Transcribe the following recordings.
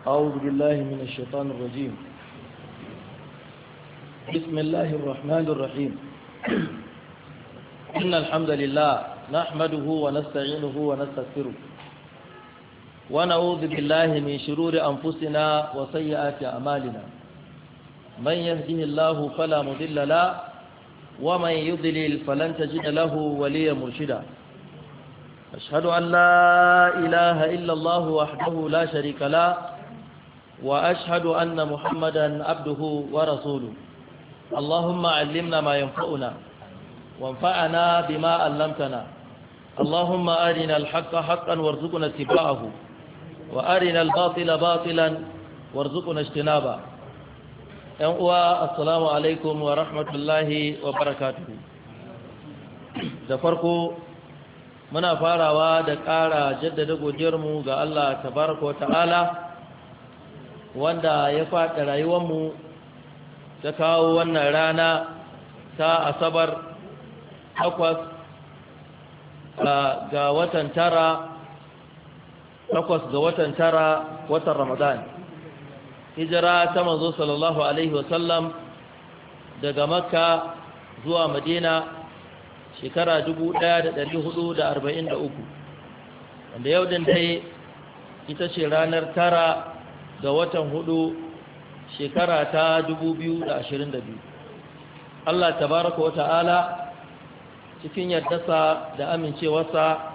أعوذ بالله من الشيطان الرجيم. بسم الله الرحمن الرحيم. إن الحمد لله نحمده ونستعينه ونستغفره ونعوذ بالله من شرور أنفسنا وسيئات أعمالنا. من يهده الله فلا مضل له ومن يضلل فلن تجد له وليا مرشدا. أشهد أن لا إله إلا الله وحده لا شريك له وأشهد أن محمدا عبده ورسوله. اللهم علمنا ما ينفعنا وانفعنا بما علمتنا. اللهم أرنا الحق حقا وارزقنا اتباعه وأرنا الباطل باطلا وارزقنا اجتنابه. السلام عليكم ورحمة الله وبركاته. da farko muna farawa da ƙara jaddada godiyarmu ga Allah tabaraka ta'ala wanda ya faɗa rayuwarmu ta kawo wannan rana ta asabar 8 ga watan tara watan Ramadan. Hijira ta manzo sallallahu alaihi wasallam daga Makka zuwa Madina shekara 1443, wanda yau din dai ita ce ranar 9 ga watan 4 shekara ta 2022. Allah tabaraka wa ta'ala cikin yardarsa da amincewarsa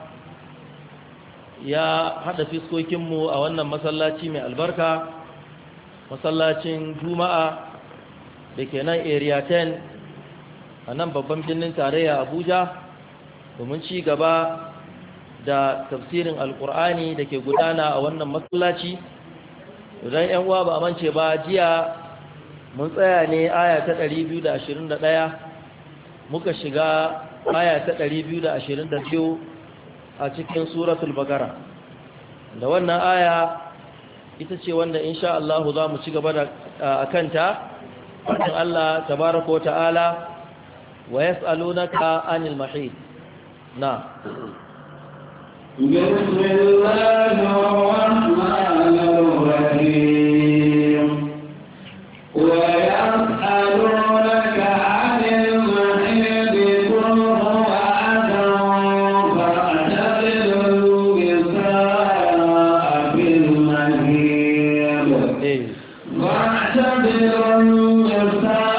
ya hada fiskokinmu a wannan masallaci mai albarka, masallacin Juma'a da ke nan area 10 a nan babban birnin tarayya Abuja, domin ci gaba da tafsirin alkur'ani da ke gudana a wannan masallaci. Idan yan uwa ba mance ba, jiya mun tsaya ne aya ta 221 muka shiga aya ta 222 a cikin suratul Baqara. Da wannan aya ita ce wanda insha Allah za mu ci gaba da akanta. Fadin Allah tabaraka wa ta'ala ويسألونك عن المحيط. نعم. بسم الله الرحمن الرحيم. ويسألونك عن المحيط قل هو أذى فاعتزلوا النساء في المحيط. فاعتزلوا النساء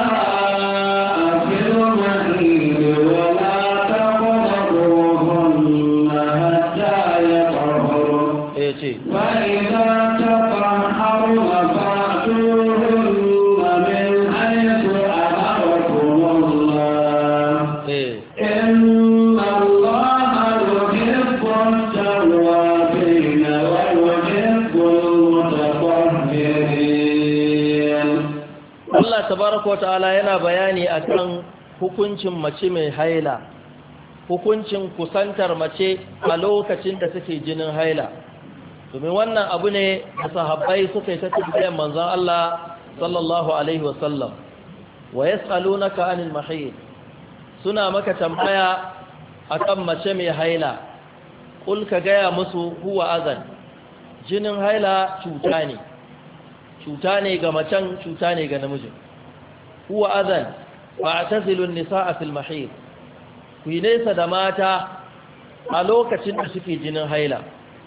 tabaraka wa ta'ala yana bayani akan hukuncin mace mai haila, hukuncin kusantar mace a lokacin da take jinin haila. Domin wannan abu ne da sahabbai suka yi ta tambayar manzon Allah sallallahu alaihi wasallam. Wa yas'alunaka 'anil mahid, suna maka tambaya akan mace mai haila. Kul ka gaya musu huwa azan, jinin haila cuta ne, cuta ne ga macen, cuta ne ga namijin. Huwa azan fa'tazilu an-nisaa fil mahid, ku yi nesa da mata a lokacin da suke jinin haila.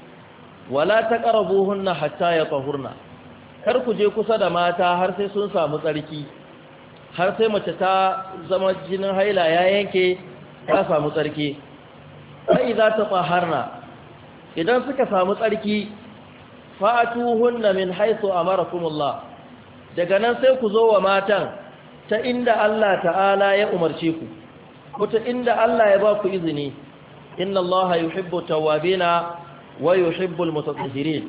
Wala taqrabuhunna hatta yatahurna, kar ku je kusa da mata har sai sun samu tsarki, har sai mace ta zama jinin haila ya yanke, ta samu tsarki. Fa idza tatahharna, idan suka samu tsarki, fa'atuhunna min haythu amarakumullah, daga nan sai ku zo wa matan ta inda Allah ta'ala ya umarce ku, ko ta inda Allah ya ba ku izini. Inna Allah yuhibbu tawwabina wa yuhibbul mutatahhirin.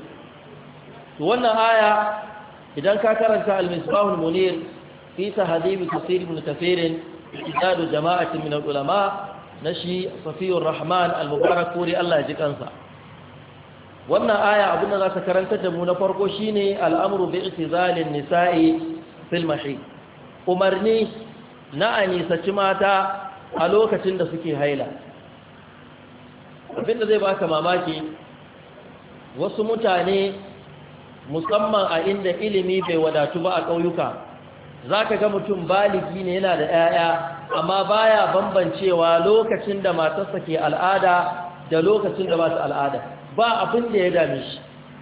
To wannan aya idan ka karanta al-Misbahul Munir fi tahdhib tafsir ibn Kathir idadu jama'atin min al-ulama nashi Safiyur Rahman al-Mubarakpuri, Allah ya ji kansa. Wannan aya abin da za ta karanta da mu na farko shine al'amru bi i'tizalin nisa'i fil mahid, umarni na anisaci mata a lokacin da suke haila. Abinda zai baka mamaki, wasu mutane musamman a inda ilimi bai wadatu ba a ƙauyuka. Za ka ga mutum baligi ne yana da 'ya'ya amma baya bambancewa lokacin da matarsa ke al'ada da lokacin da ba su al'ada, ba abin da ya dame shi.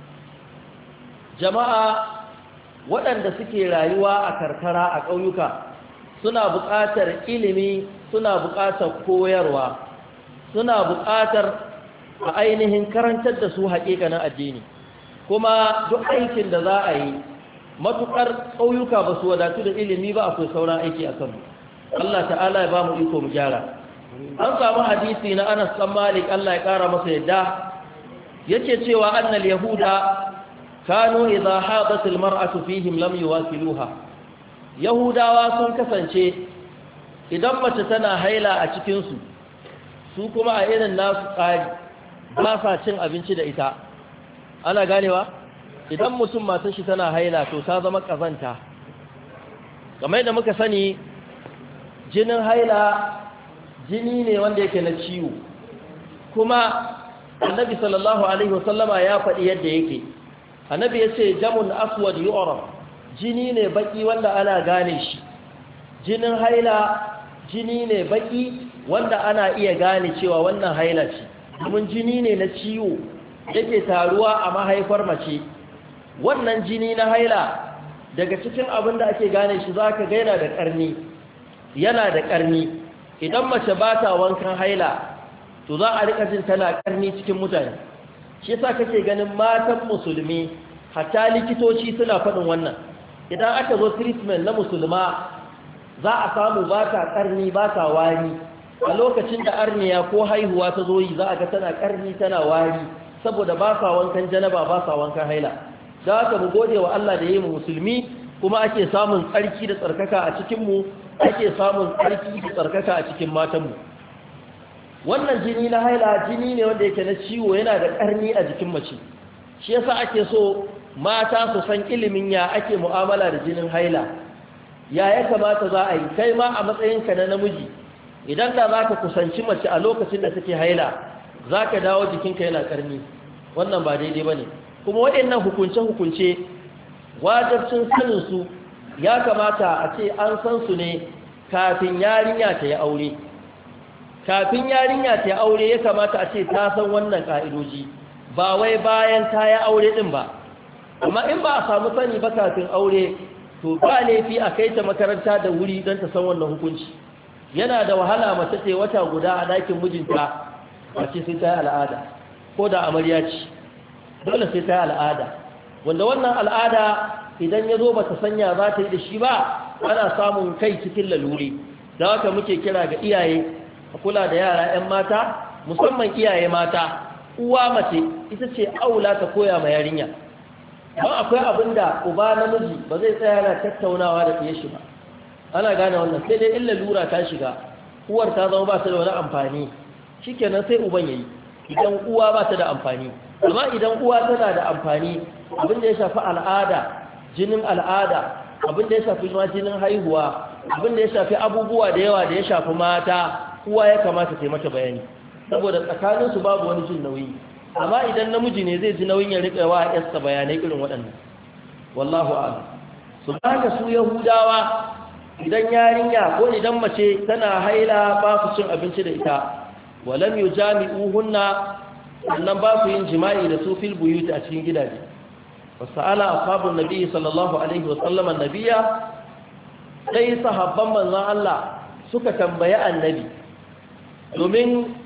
Jama'a waɗanda suke rayuwa a karkara a ƙauyuka suna buƙatar ilimi, suna buƙatar koyarwa, suna buƙatar a ainihin karantar da su haƙiƙanin addini. Kuma duk aikin da za a yi matuƙar ƙauyuka ba su wadatu da ilimi ba, akwai sauran aiki a kanmu. Allah ta'ala ya ba mu iko mu gyara. An samu hadisi na Anas ɗan Malik, Allah ya ƙara masa yadda, yake cewa annal yahuda kanu idza hadat almar'atu fihim lam yuwasiluha. Yahudawa sun kasance idan mace tana haila a cikin su, su kuma a irin nasu tsari ba sa cin abinci da ita. Ana ganewa? Idan mutum matar shi tana haila to ta zama kazanta. Kamar da muka sani, jinin haila jini ne wanda yake na ciwo, kuma annabi sallallahu alaihi wasallama ya faɗi yadda yake. Annabi ya ce jamun aswad yu'raf, jini ne baki wanda ana gane shi. Jinin haila jini ne baki wanda ana iya gane cewa wannan haila ce, domin jini ne na ciwo yake taruwa a mahaifar mace. Wannan jini na haila daga cikin abin da ake gane shi za ka gaina da ƙarni, yana da ƙarni. Idan mace ba ta wankan haila to za a rika jin tana ƙarni cikin mutane. Shi yasa kake ganin matan musulmi hatta likitoci suna faɗin wannan. Idan aka zo treatment na musulma za a samu ba ta ƙarni, ba ta wari. A lokacin da arniya ko haihuwa ta zo yi za a ga tana ƙarni tana wari, saboda ba sa wankan janaba, ba sa wankan haila. Da haka mu gode wa Allah da ya yi mu musulmi, kuma ake samun tsarki da tsarkaka a cikinmu, ake samun tsarki da tsarkaka a cikin matanmu. Wannan jini na haila jini ne wanda yake na ciwo, yana da ƙarni a jikin mace. Shi yasa ake so mata su san ilimin ya ake mu'amala da jinin haila, ya kamata za a yi. Kai ma a matsayinka na namiji, idan da za ka kusanci mace a lokacin da take haila, za ka dawo jikinka yana ƙarni. Wannan ba daidai ba ne. Kuma waɗannan hukunce-hukunce wajibcin saninsu ya kamata a ce an san su ne kafin yarinya ta yi aure. Kafin yarinya ta yi aure ya kamata a ce ta san wannan ƙa'idoji, ba wai bayan ta yi aure ɗin ba. Amma in ba a samu sani ba kafin aure, to ba laifi a kai ta makaranta da wuri don ta san wannan hukunci. Yana da wahala mace ce wata guda a ɗakin mijinta a ce sai ta yi al'ada, ko da amarya ce, dole sai ta yi al'ada. Wanda wannan al'ada idan ya zo ba ta sanya za ta yi da shi ba, ana samun kai cikin laluri. Da haka muke kira ga iyaye a kula da yara 'yan mata, musamman iyaye mata. Uwa mace ita ce aula ta koya ma yarinya. Don akwai abin da uba namiji ba zai tsaya na tattaunawa da fiye shi ba. Ana gane wannan, sai dai illa lura ta shiga, uwar ta zama ba ta da wani amfani, shikenan sai uban yayi. Idan uwa ba ta da amfani, amma idan uwa tana da amfani, abin da ya shafi al'ada, jinin al'ada, abin da ya shafi jinin haihuwa, abin da ya shafi abubuwa da yawa da ya shafi mata, uwa ya kamata ta yi mata bayani, saboda tsakaninsu babu wani jin nauyi. Amma idan namiji ne zai ji nauyin ya riƙa wa yarsa bayanai irin waɗannan. Wallahu a'lam. Su haka su Yahudawa, idan yarinya ko idan mace tana haila ba su cin abinci da ita, walam yujami'uhunna, sannan ba su yin jima'i da su fil buyut a cikin gidaje. Wasa'ala ashabun nabi sallallahu alaihi wa sallam annabiya, sai sahabban manzon Allah suka tambayi annabi, domin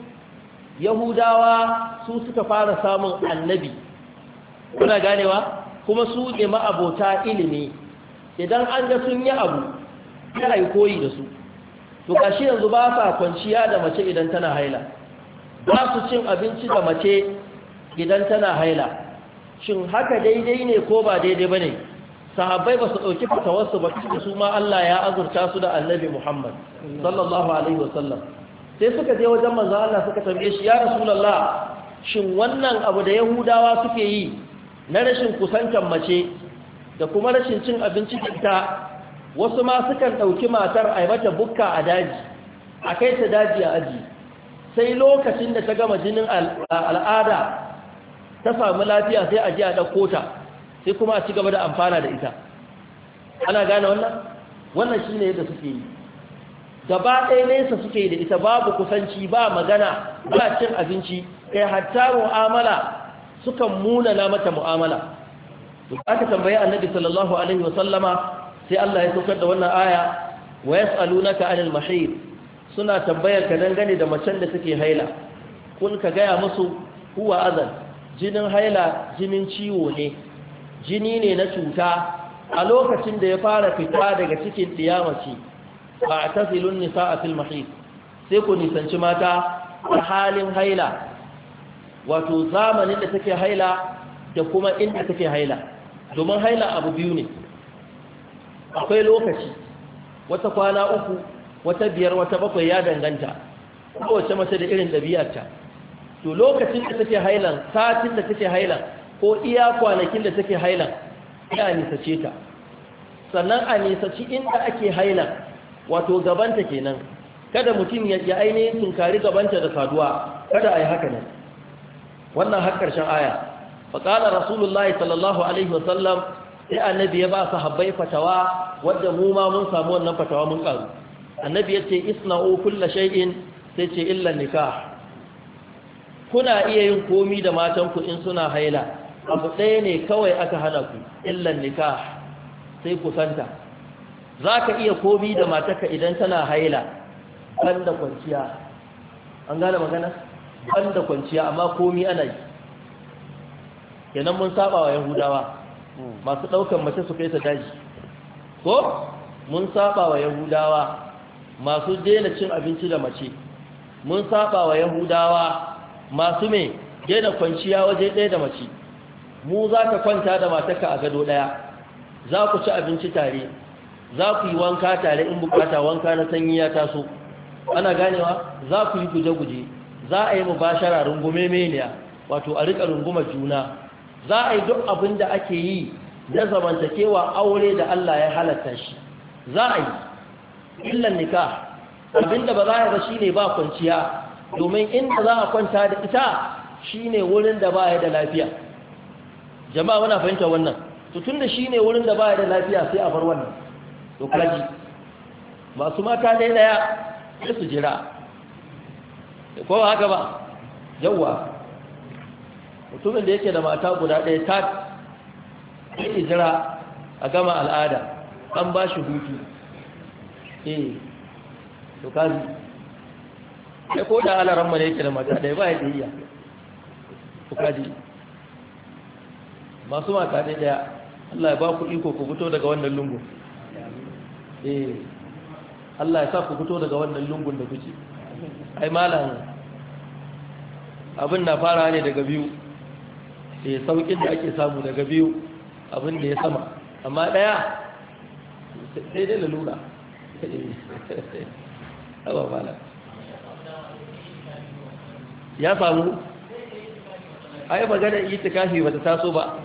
Yahudawa su suka fara samun annabi, kuna ganewa, kuma su ne ma'abota ilimi. Idan an ga sun yi abu ya yi koyi da su. To gashi yanzu ba sa kwanciya da mace idan tana haila, ba su cin abinci da mace idan tana haila. Shin haka daidai ne ko ba daidai ba ne? Sahabbai ba su ɗauki fatawarsu ba, da su ma Allah ya azurta su da annabi Muhammad sallallahu alaihi wasallam. Sai suka je wajen manzo Allah suka tambaye shi, ya Rasulullah, shin wannan abu da Yahudawa suke yi na rashin kusantar mace da kuma rashin cin abinci da ita, wasu ma sukan ɗauki matar a mata bukka a daji, a kai ta daji a aji, sai lokacin da ta gama jinin al'ada ta samu lafiya sai a ji a ɗauko ta, sai kuma a ci gaba da amfana da ita. Ana gane wannan shine yadda suke yi, gaba ɗaya nesa suke yi da ita, babu kusanci, ba magana, ba cin abinci, kai hatta mu'amala sukan munana mata mu'amala. Aka tambayi annabi sallallahu alaihi wasallama, sai Allah ya saukar da wannan aya, wa yas'alunaka 'anil mahid, suna tambayar ka dangane da macen da take haila. Kun ka gaya musu huwa azan, jinin haila jinin ciwo ne, jini ne na cuta. A lokacin da ya fara fita daga cikin ɗiyamaci, ba a tafilun nisa a fil mahid, sai ku nisanci mata a halin haila, wato zamanin da take haila da kuma inda take haila. Domin haila abu biyu ne, akwai lokaci, wata kwana 3, wata 5, wata 7 ya danganta, kowace mace da irin ɗabi'arta. To lokacin da take hailan, satin da take hailan, ko iya kwanakin da take hailan, ya nisace ta. Sannan a nisaci inda ake hailan, wato gabanta kenan, kada mutum ya ainihin tunkari gabanta da saduwa, kada a yi haka nan. Wannan har ƙarshen aya. Faƙalar Rasulullahi sallallahu Alaihi wasallam, sai annabi ya ba sahabbai fatawa, wadda mu ma mun samu wannan fatawa mun ƙaru. Annabi ya ce, isna'u kulla shay'in, sai ce illan nikah. Kuna iya yin komi da matanku in suna haila, abu ɗaya ne kawai aka hana ku, illan nikah, sai kusanta. Za ka iya komi da matarka idan tana haila, ban da kwanciya. An gane magana? Ban da kwanciya, amma komi ana yi. Kenan mun saba wa Yahudawa, masu ɗaukan mace su kai ta daji. Ko? Mun saba wa Yahudawa, masu daina cin abinci da mace. Mun saba wa Yahudawa, masu mai daina kwanciya waje ɗaya da mace. Mu za ka kwanta da matarka a gado ɗaya, za ku ci abinci tare, za ku yi wanka tare in bukata wanka na sanyi ya taso. Ana ganewa, za ku yi guje-guje, za a yi mubashara rungume meniya, wato a riƙa rungumar juna. Za a yi duk abin da ake yi na zamantakewa aure da Allah ya halatta shi. Za a yi illan nikah, abinda ba za a yi ba shine ba kwanciya, domin inda za a kwanta da ita shine wurin da ba ya da lafiya. Jama'a muna fahimta wannan. To tunda shine wurin da ba ya da lafiya sai a bar wannan. To kaji masu mata ɗaya sai su jira, ko haka ba? Yawwa, mutumin da yake da mata guda ɗaya ta yake jira a gama al'ada, an ba shi hutu. To kaji sai ko da alaran mana yake da mata ɗaya ba ya ɗaya. To kaji masu mata ɗaya, Allah ya ba ku iko ku fito daga wannan lungun. Allah ya sa ku fito daga wannan lungun da kuke. Ai malam, abin na fara ne daga biyu. Saukin da ake samu daga biyu, abin da ya sama, amma ɗaya sai dai lalura. Awa malam ya samu, ai magana itikafi bata taso ba.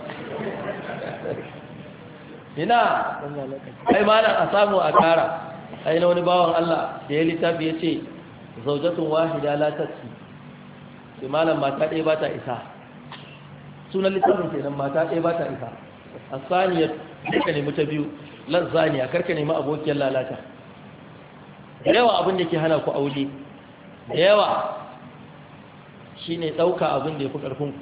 Ina ai malam a samu a kara. Ai na wani bawan Allah da ya littafi ya ce zaujatun wahida la tatsi, sai malam mata ɗaya ba ta isa. Sunan littafin kenan, mata ɗaya ba ta isa. Asaniyar ka nemi ta biyu, lazzaniya karka nemi abokiyar lalata. Da yawa abin da ke hana ku aure, da yawa shine ɗauka abin da ya fi ƙarfinku.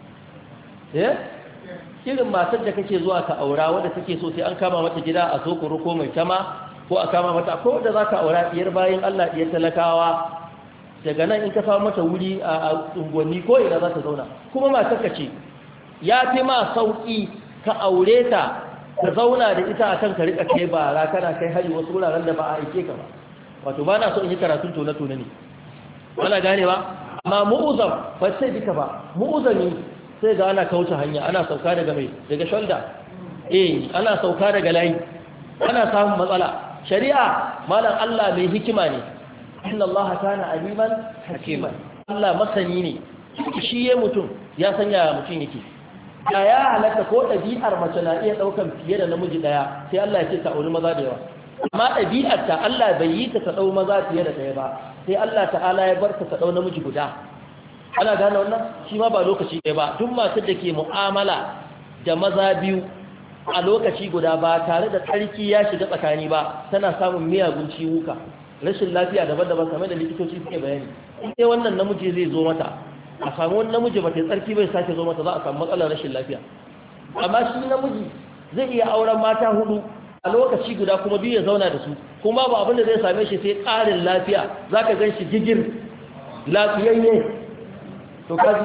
Irin matar da kake zuwa ka aura wadda take so sai an kama mata gida a sokoro ko mai tama, ko a kama mata ko da za ka aura diyar bayan Allah, diyar talakawa, daga nan in ka samu mata wuri a unguwanni ko ina za ta zauna, kuma matar ka ce. Ya fi ma sauƙi ka aure ta ka zauna da ita a kan ka riƙa kai bara kana kai hari wasu wuraren da ba a aike ka ba. Wato ba na so in yi karatun tone-tone ne, ana gane ba. Amma mu'uzam ba sai duka ba, mu'uzami sai ga ana kauce hanya, ana sauka daga shoulder, ana sauka daga layi, ana samun matsala. Shari'a malam Allah mai hikima ne, inna Allah kana aliman hakiman. Allah masani ne, shi ya mutum ya sanya mutum yake. Ya halatta ko ɗabi'ar mace na iya ɗaukan fiye da namiji ɗaya, sai Allah ya ce ta auri maza da yawa. Amma ɗabi'ar ta Allah bai yi ta ɗau maza fiye da ɗaya ba, sai Allah ta'ala ya bar ta ɗau namiji guda. Ana gane wannan? Shi ma ba lokaci ɗaya ba. Duk matar da ke mu'amala da maza biyu a lokaci guda ba tare da tsarki ya shiga tsakani ba tana samun miyagun ciwuka rashin lafiya daban-daban kamar da likitoci suke bayani sai wannan namiji zai zo mata a samu wani namiji ba ta tsarki bai sake zo mata za a samu matsalar rashin lafiya amma shi namiji zai iya auren mata 4 a lokaci guda kuma biyu ya zauna da su kuma ba abin da zai same shi sai ƙarin lafiya za ka gan shi gigir lafiyayye to kaji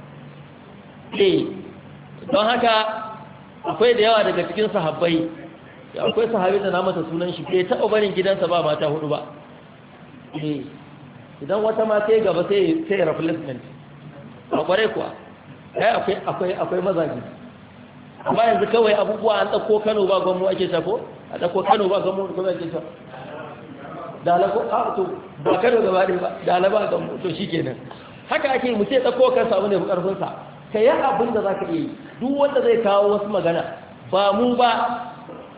don haka akwai da yawa daga cikin sahabbai akwai sahabi da na mata sunan shi bai taɓa barin gidansa ba mata 4 ba idan wata mata ya gaba sai replacement a kwarai kuwa akwai mazaji amma yanzu kawai abubuwa an ɗauko Kano ba gwamnu ake tafo a ɗauko Kano ba gwamnu kuma ake tafo da alako a to ba Kano gaba ɗin ba da alaba gwamnu to shi kenan haka ake mu ce ɗauko kan samu ne ƙarfinsa ka yi abin da za ka iya yi duk wanda zai kawo wasu magana ba mu ba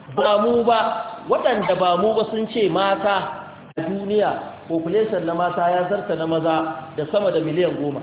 waɗanda ba mu ba sun ce mata a duniya population na mata ya zarta na maza da sama da miliyan 10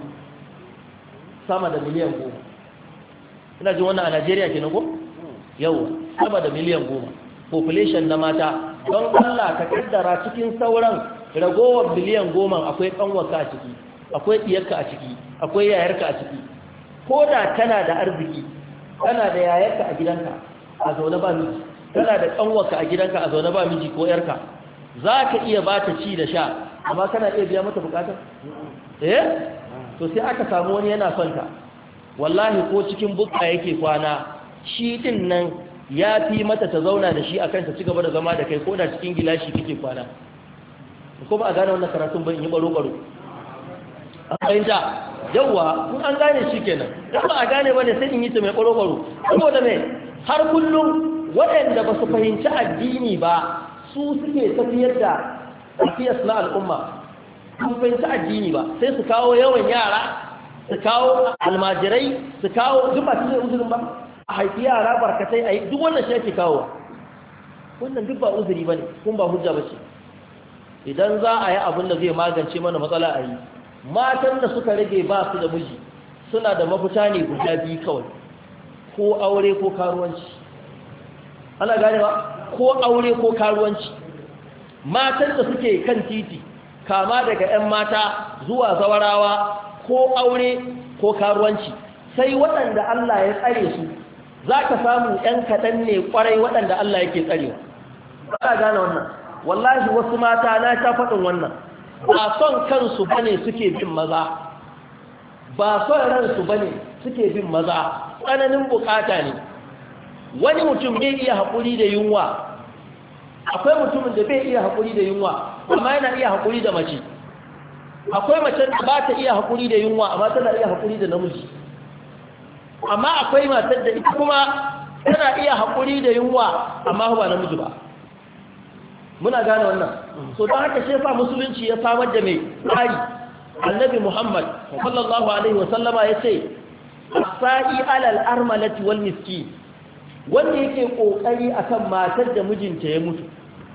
sama da miliyan 10 ina jin wannan a Najeriya kenan ko yawa sama da miliyan 10 population na mata don Allah ka kaddara cikin sauran ragowar miliyan 10 akwai kanwarka a ciki akwai diyarka a ciki akwai yayarka a ciki ko da kana da arziki kana da yayarka a gidanka a zaune ba miji kana da kanwarka a gidanka a zaune ba miji ko yarka za ka iya ba ta ci da sha amma kana iya biya mata bukatar to sai aka samu wani yana son ta wallahi ko cikin bukka yake kwana shi din nan ya fi mata ta zauna da shi akan ta ci gaba da zama da kai ko da cikin gilashi kake kwana ko ba a gane wannan karatun ban yi baro-baro a fahimta yawwa kun an gane shi kenan da ba a gane ba ne sai in yi ta mai baro-baro saboda mai har kullum waɗanda ba su fahimci addini ba su suke tafiyar da tafiyar na al'umma su fahimci addini ba sai su kawo yawan yara su kawo almajirai su kawo duk ba su zai uzurin ba a haifi yara barkatai a yi duk wannan shi ake kawo wannan duk ba uzuri ba ne kun ba hujja ba ce idan za a yi abin da zai magance mana matsala a yi matan da suka rage ba su da miji suna da mafita ne guda biyu kawai ko aure ko karuwanci ana gane ba ko aure ko karuwanci matan da suke kan titi kama daga 'yan mata zuwa zawarawa ko aure ko karuwanci sai waɗanda Allah ya tsare su za ka samu 'yan kaɗan ne ƙwarai waɗanda Allah yake tsarewa ba gane wannan wallahi wasu mata na ta faɗin wannan ba son kansu bane suke bin maza ba son ransu bane suke bin maza tsananin bukata ne wani mutum bai iya haƙuri da yunwa akwai mutumin da bai iya haƙuri da yunwa amma yana iya haƙuri da mace akwai mace da ba ta iya haƙuri da yunwa amma tana iya haƙuri da namiji amma akwai matar da ita kuma tana iya haƙuri da yunwa amma ba namiji ba muna gane wannan so don haka shefa musulunci ya samar da mai tsari annabi muhammad sallallahu alaihi wasallama ya ce as-sa'i alal armalati wal miskin wanda yake kokari akan matar da mijinta ya mutu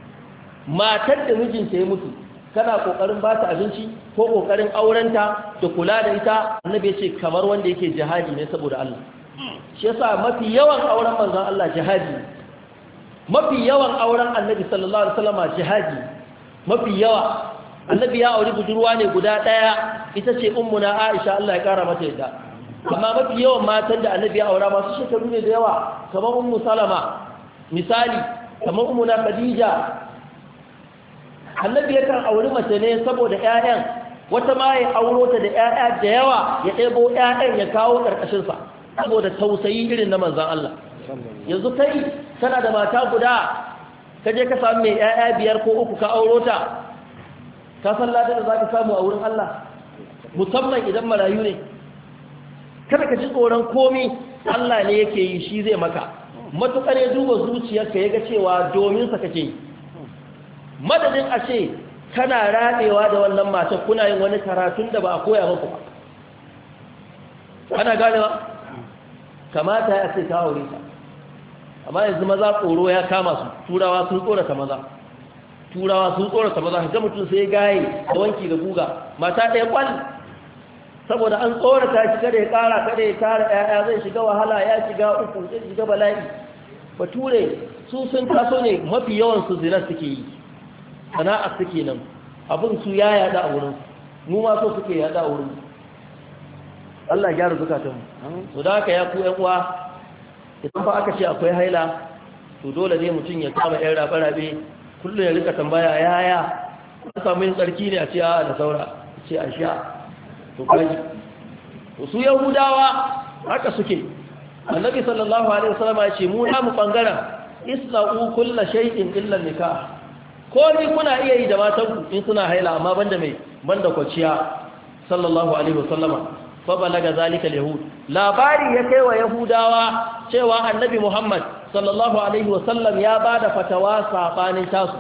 kana kokarin ba ta abinci ko kokarin aurenta da kula da ita annabi ya ce kamar wanda yake jihadi ne saboda Allah shi yasa mafi yawan auren manzon Allah jihadi mafi yawan auren annabi sallallahu alaihi wasallam jihadi mafi yawa annabi ya auri budurwa ne guda daya ita ce ummuna Aisha Allah ya kara mata yadda amma mafi yawan matan da annabi ya aura masu shekaru ne da yawa kamar ummu Salama misali kamar ummuna Khadija annabi yakan auri mace ne saboda ƴaƴan wata ma ya auro ta da ƴaƴa da yawa ya ɗebo ƴaƴan ya kawo karkashin sa saboda tausayi irin na manzon Allah yanzu kai kana da mata guda ka je ka samu mai ƴaƴa 5 ko 3 ka auro ta ka san ladan da zaka samu a wurin Allah musamman idan marayu ne kada ka ji tsoron komai Allah ne yake yi shi zai maka matukar ya duba zuciyarka yaga cewa domin sa kake yi madadin a ce kana radewa da wannan matar kuna yin wani karatun da ba a koya muku ba ana ganewa kamata ya ce ka aure ta amma yanzu maza tsoro ya kama su turawa sun tsorata maza ga mutum sai gaye da wanki da guga mata ɗaya kwal saboda an tsorata shi kada ya ƙara kada ya tara ƴaƴa zai shiga wahala ya shiga uku zai shiga bala'i bature su sun taso ne mafi yawan su zina suke yi sana'a suke nan abin su ya yada a wurin mu ma so suke yada a wurin Allah ya gyara zukatanmu to da haka ya ku ƴan uwa idan ba aka ce akwai haila to dole ne mutum ya kama ƴan rabe-rabe kullum ya rika tambaya yaya an samu yin tsarki ne a ce a da saura ce a sha to kai to su yahudawa haka suke annabi sallallahu alaihi wasallam ya ce mu na mu bangaren isla'u kullu shay'in illa nikah ko ni kuna iya yi da matanku in suna haila amma banda kwaciya sallallahu alaihi wasallama fa balaga zalika alyahud labari ya kai wa yahudawa cewa annabi muhammad sallallahu alaihi wasallam ya bada fatawa sabanin tasu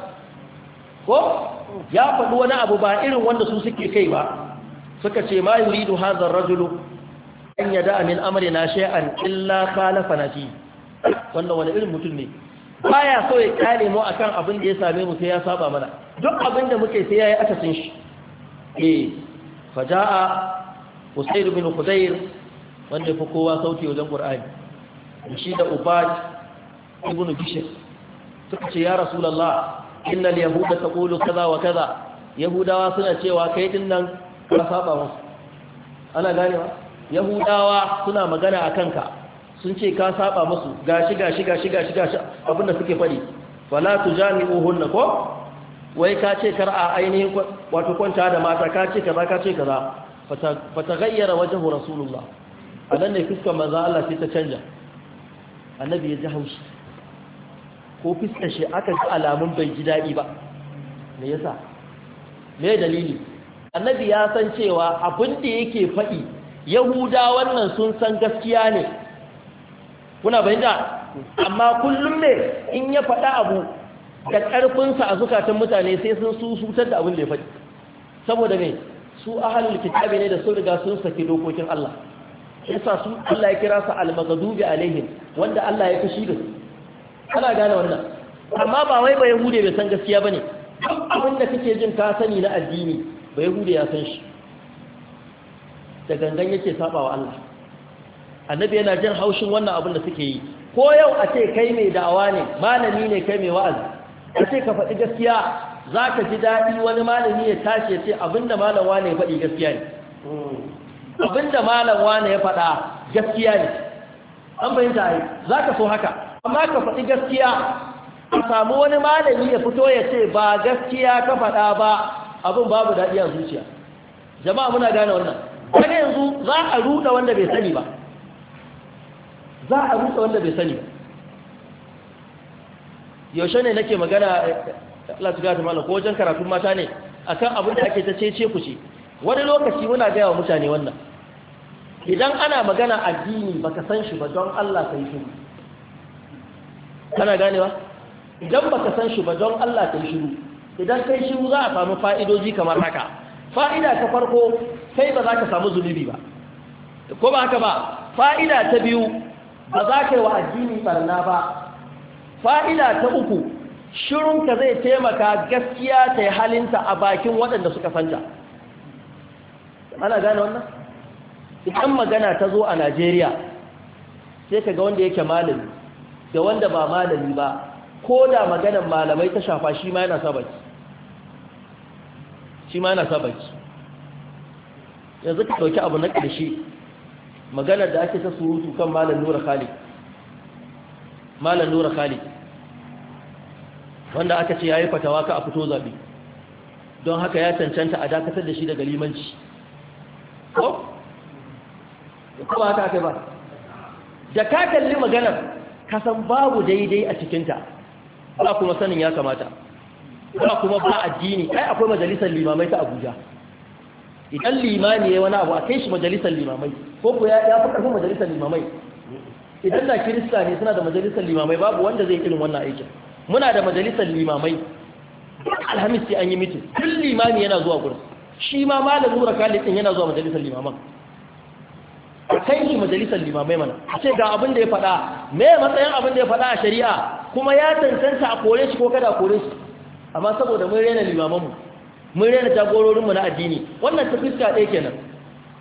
ko ya faɗi wani abu ba irin wanda su suke kai ba suka ce ma yuridu hadha ar-rajulu an yada min amrina shay'an illa khalafana fi wannan wani irin mutum ne baya so ya kare mu akan abin da ya same mu sai ya saba mana duk abin da muke sai yayi akasin shi faja'a Usayd bin Khudayr wanda fa kowa sauti wajen Qur'ani shi da Ubad ibn Bishr suka ce ya Rasulullah innal yahuda taqulu kaza wa kaza yahudawa suna cewa kai din nan ka saba musu ana ganewa yahudawa suna magana akan ka sun ce ka saba musu gashi abinda suke fadi wala tujami'uhunna ko wai ka ce kar a ainihin wato kwanta da mata ka ce kaza fataghayyara wajhu rasulullah anan ne fuskar manzo Allah sai ta canja annabi ya ji haushi ko fuskar shi aka ji alamun bai ji dadi ba me yasa me dalili annabi ya san cewa abin da yake fadi yahuda wannan sun san gaskiya ne kuna bayyana amma kullum ne in ya faɗa abu da ƙarfinsa a zukatan mutane sai sun susutar da abin da ya faɗi saboda me su ahlul kitabi ne da sun riga sun saki dokokin Allah yasa su Allah ya kira su al-maghdubi alaihim wanda Allah ya fushi da su kana gane wannan amma ba wai ba yahude bai san gaskiya bane abin da kake jin ka sani na addini ba yahude ya san shi da gangan yake sabawa Allah annabi yana jin haushin wannan abin da suke yi ko yau a ce kai mai da'awa ne malami ne kai mai wa'azi a ce ka faɗi gaskiya za ka ji daɗi wani malami ya tashi ya ce abinda malam wane ya faɗi gaskiya ne abinda malam wane ya faɗa gaskiya ne an fahimta ai za ka so haka amma ka faɗi gaskiya a samu wani malami ya fito ya ce ba gaskiya ka faɗa ba abin babu daɗi a zuciya jama'a muna gane wannan wani yanzu za a ruɗa wanda bai sani ba yaushe ne nake magana Allah ta gata mana ko wajen karatun mata ne akan abin da ake ta cece ku ce wani lokaci muna gaya wa mutane wannan idan ana magana addini baka san shi ba don Allah kai shiru kana ganewa idan baka san shi ba don Allah kai shiru idan kai shiru za a samu fa'idoji kamar haka fa'ida ta farko kai ba za ka samu zunubi ba ko ba haka ba fa'ida ta biyu ba za ka yi wa addini barna ba fa'ida ta uku shirunka zai taimaka gaskiya ta yi halinta a bakin waɗanda suka santa ana gane wannan idan magana ta zo a Najeriya sai ka ga wanda yake malami da wanda ba malami ba ko da maganar malamai ta shafa shi ma yana sabaki yanzu ka ɗauki abu na ƙarshe maganar da ake ta surutu kan malam Nura Khalid wanda aka ce yayi fatawa ka a fito zabi don haka ya cancanta a dakatar da shi daga limanci ko kuma haka kai ba da ka kalli maganar ka san babu daidai a cikin ta ba kuma sanin ya kamata ba kuma ba addini kai akwai majalisar limamai ta Abuja idan limami yayi wani abu a kai shi majalisar limamai ko ko ya fi karfin majalisar limamai idan da kirista ne suna da majalisar limamai babu wanda zai irin wannan aikin muna da majalisar limamai alhamis sai an yi mitin duk limami yana zuwa gurin shi ma malam Nura Khalid din yana zuwa majalisar limaman a kai shi majalisar limamai mana a ce ga abin da ya faɗa me matsayin abin da ya faɗa a shari'a kuma ya tantance a kore shi ko kada a kore shi amma saboda mun rena limamanmu mun rena jagororinmu na addini wannan ta fiska ɗaya kenan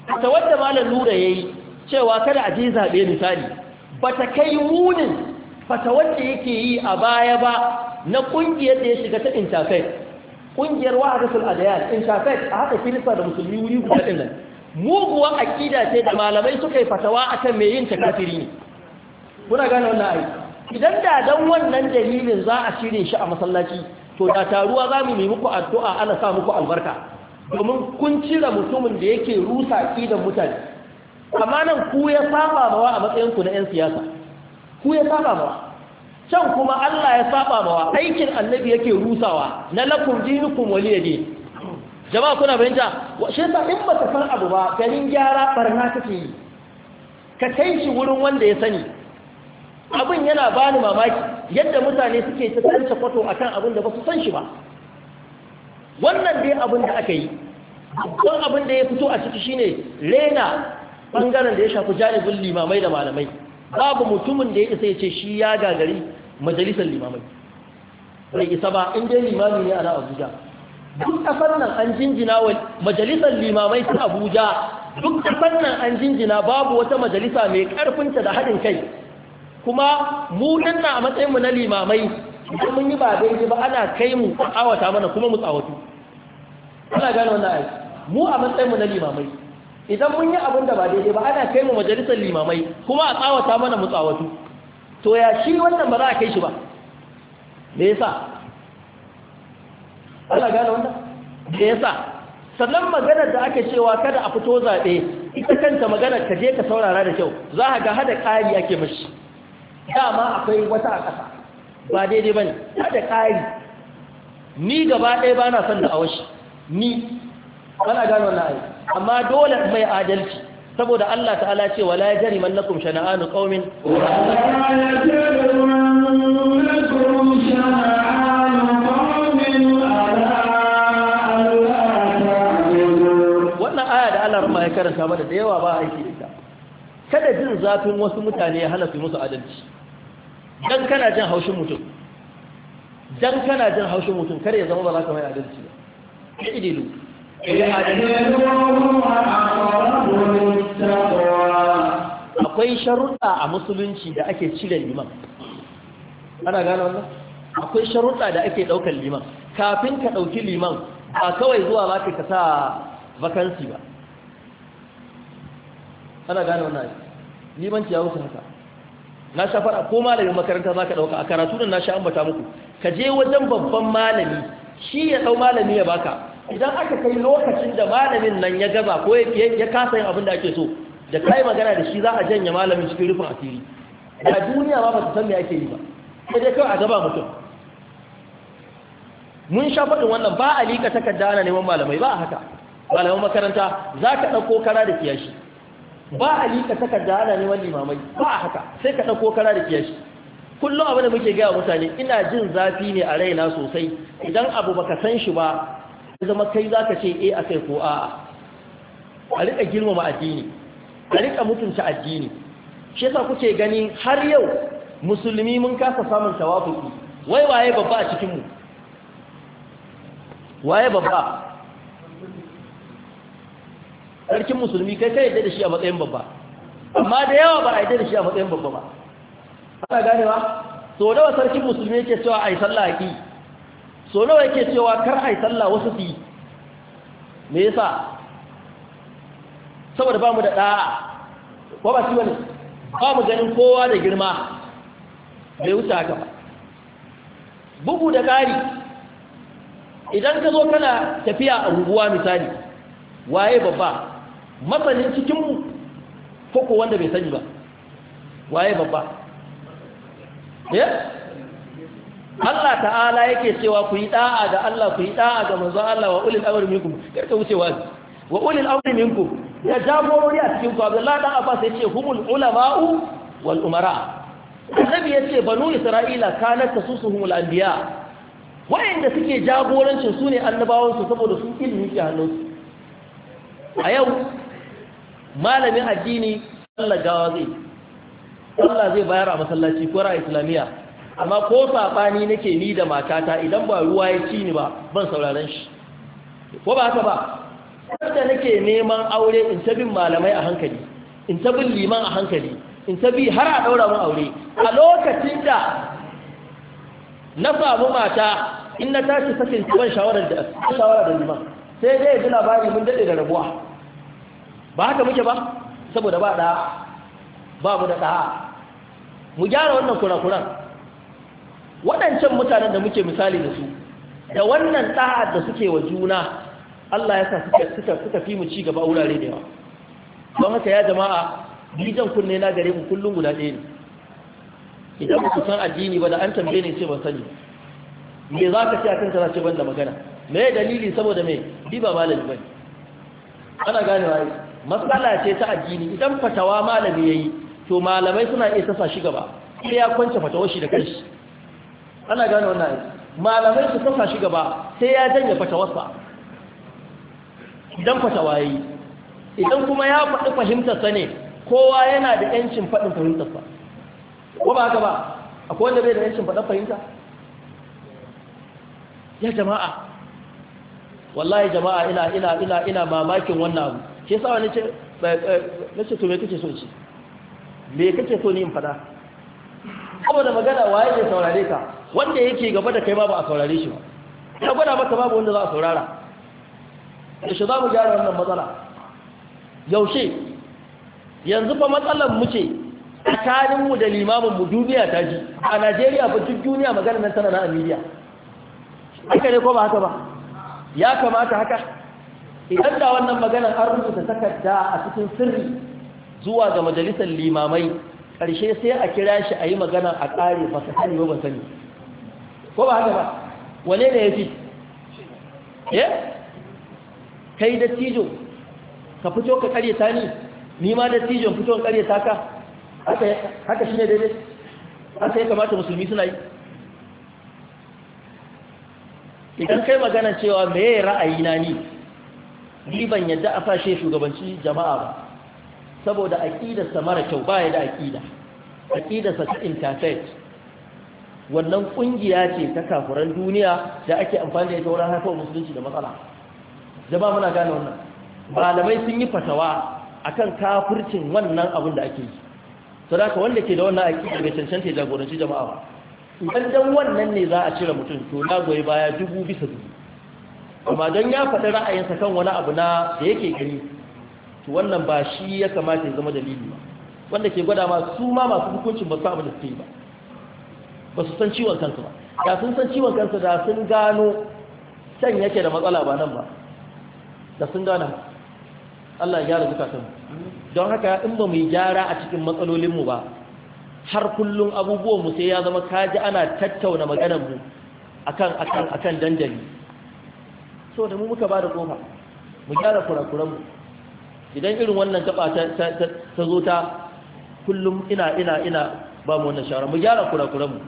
ta wanda malam Nura yayi cewa kada a je zabe misali bata kai munin fata wanda yake yi a baya ba na kungiyar da ya shiga ta interfaith kungiyar wahdatul adyan interfaith a haka kirista da musulmi wuri guda din nan muguwan akida ce da malamai suka yi fatawa akan me yin ta kafiri ne kuna gane wannan ai idan da dan wannan dalilin za a cire shi a masallaci to da taruwa za mu yi muku addu'a ana sa muku albarka domin kun cire mutumin da yake rusa akidan mutane amma nan ku ya saba mawa a matsayin ku na 'yan siyasa ku ya saba mawa can kuma Allah ya saba mawa aikin annabi yake rusawa na lakum dinukum waliyadi jama'a kuna bayanta shi yasa in baka san abu ba ganin gyara barna kake yi ka kai shi wurin wanda ya sani abin yana bani mamaki yadda mutane suke ta tsanta kwato akan abin da ba su san shi ba wannan dai abin da aka yi babban abin da ya fito a ciki shine rena bangaren da ya shafi janibin limamai da malamai babu mutumin da ya isa ya ce shi ya gagari majalisar limamai bai isa ba in dai limami ne a na Abuja duk kasar nan an jinjina wa majalisar limamai ta Abuja duk kasar nan an jinjina babu wata majalisa mai karfinta da haɗin kai kuma mu dinnan a matsayin mu na limamai idan mun yi ba daidai ba ana kai mu awata mana kuma mu tsawatu ana gane wannan ai mu a matsayin mu na limamai idan mun yi abin da ba daidai ba ana kai mu majalisar limamai kuma a tsawata mana mu tsawatu to ya shi wannan ba za a kai shi ba me yasa ana gane wannan me yasa sannan maganar da ake cewa kada a fito zaɓe ita kanta maganar ka je ka saurara da kyau za ka ga hada ƙari ake mashi dama akwai wata a ƙasa ba daidai ba ne hada ƙari ni gaba ɗaya ba na son da awashi ni ana gano wannan ayi amma dole mai adalci saboda Allah ta'ala ce wala yajrimannakum shana'anu qaumin wannan aya da Allah ya karanta mana da yawa ba aiki da ita kada jin zafin wasu mutane ya hana su musu adalci dan kana jin haushin mutum kare ya zama ba za ka mai adalci ba ya idilu akwai sharuɗa a musulunci da ake cire liman ana gane wannan akwai sharuɗa da ake ɗaukar liman kafin ka ɗauki liman ba kawai zuwa za ka sa vakansi ba ana gane wannan limanci ya wuce haka na sha fara ko malamin makaranta za ka ɗauka a karatu da na sha ambata muku ka je wajen babban malami shi ya ɗau malami ya baka idan aka kai lokacin da malamin nan ya gaza ko ya kasa yin abin da ake so da kai magana da shi za a janye malamin cikin rufin asiri da duniya ba ta san me ake yi ba sai dai kawai a gaba mutum mun sha faɗin wannan ba a liƙa takarda ana neman malamai ba a haka malaman makaranta za ka ɗauko kara da kiyashi ba a liƙa takarda ana neman limamai ba a haka sai ka ɗauko kara da kiyashi kullum abin da muke gaya mutane ina jin zafi ne a raina sosai idan abu baka san shi ba zama kai za ka ce a kai ko a'a a riƙa girmama addini a riƙa mutunta addini shi yasa kuke gani har yau musulmi mun kasa samun tawafuki wai waye babba a cikinmu waye babba sarkin musulmi kai yadda da shi a matsayin babba amma da yawa ba a yadda da shi a matsayin babba ba ana ganewa so nawa sarkin musulmi yake cewa ai sallah yaki so nawa yake cewa kar ai sallah wasu su yi me yasa saboda ba mu da da'a ko ba shi bane ba mu ganin kowa da girma bai wuce haka ba bugu da ƙari idan ka zo kana tafiya a unguwa misali waye babba masanin cikinmu ko ko wanda bai sani ba waye babba Allah ta'ala yake cewa ku yi da'a ga Allah ku yi da'a ga manzon Allah wa ulil amri minkum karka wucewa wa ulil amri minkum ya jagorori a cikin ku Abdullahi dan Abbas yace humul ulama'u wal umara annabi yace banu isra'ila kanat tasusuhumul anbiya wa'inda suke jagorancin su ne annabawan su saboda su ilimi ke hannunsu a yau malamin addini Allah gawa zai bayar a masallaci ko ra'a islamiyya amma ko sabani nake ni da matata idan ba ruwa ya ci ni ba ban sauraron shi ko ba haka ba wanda nake neman aure in ta bin malamai a hankali in ta bin liman a hankali in ta bi har a daura mun aure a lokacin da na samu mata in na tashi sakin tuban shawara da liman sai dai ji labari mun dade da rabuwa ba haka muke ba saboda ba mu da da'a mu gyara wannan kurakuran waɗancan mutanen da muke misali da su da wannan da'a da suke wa juna Allah ya sa suka fi mu ci gaba wurare da yawa don haka ya jama'a bijan kunne na gare mu kullum guda ɗaya ne idan ku san addini ba da an tambaye ne ce ban sani me za ka ce akan kaza ce ban da magana me dalili saboda me bi ba malami bane ana ganewa matsala ce ta addini idan fatawa malami yayi to malamai suna iya tasa shi gaba sai ya kwance fatawar shi da kanshi ana gane wannan malamai su tasa shi gaba sai ya janye fatawarsa idan fatawa yayi idan kuma ya faɗi fahimtarsa ne kowa yana da yancin faɗin fahimtarsa ko ba haka ba akwai wanda bai da yancin faɗin fahimta ya jama'a wallahi jama'a ina mamakin wannan abu ke sa wani ce nace to me kake so ce me kake so ni in fada saboda magana waye ne saurare ka wanda yake gaba da kai ma ba a saurare shi ba ya gwada maka babu wanda za a saurara yaushe za mu gyara wannan matsala yaushe yanzu fa matsalar mu ce tsakaninmu da limaminmu duniya ta ji a Najeriya ba duk duniya magana nan tana na Ameriya haka ne ko ba haka ba ya kamata haka idan da wannan maganar an rubuta takarda a cikin sirri zuwa ga majalisar limamai ƙarshe sai a kira shi a yi magana a ƙare ba ka sani ba ban sani ko ba haka ba wane ne ya fi kai da tijo ka fito ka ƙaryata ni ma da tijon fito ka ƙaryata ka haka shi ne daidai haka ya kamata musulmi suna yi idan kai magana cewa meye ra'ayina ni ban yadda a fashe shugabanci jama'a ba saboda aqidarsa mara kyau baya da aqidarsa ta interfaith wannan kungiya ce ta kafiran duniya da ake amfani da ita wurin haifar musulunci da matsala jama'a muna gane wannan malamai sun yi fatawa akan kafircin wannan abin da ake yi saboda wanda ke da wannan aqida bai cancanta ya jagoranci jama'a ba idan dan wannan ne za a cire mutum to na goyi baya 1000 amma don ya faɗi ra'ayinsa kan wani abu na da yake gani to wannan ba shi ya kamata ya zama dalili ba wanda ke gwada ma su ma masu hukuncin ba su abu da suke ba ba su san ciwon kansu ba da sun san ciwon kansu da sun gano can yake da matsala ba nan ba da sun gana Allah ya gyara zukatan don haka in ba mu yi gyara a cikin matsalolinmu ba har kullum abubuwanmu sai ya zama kaji ana tattauna maganarmu akan dandali so da mu muka ba da kofa mu gyara kurakuranmu idan irin wannan gaba ta zo ta kullum ina ba mu wannan shawara mu gyara kurakuranmu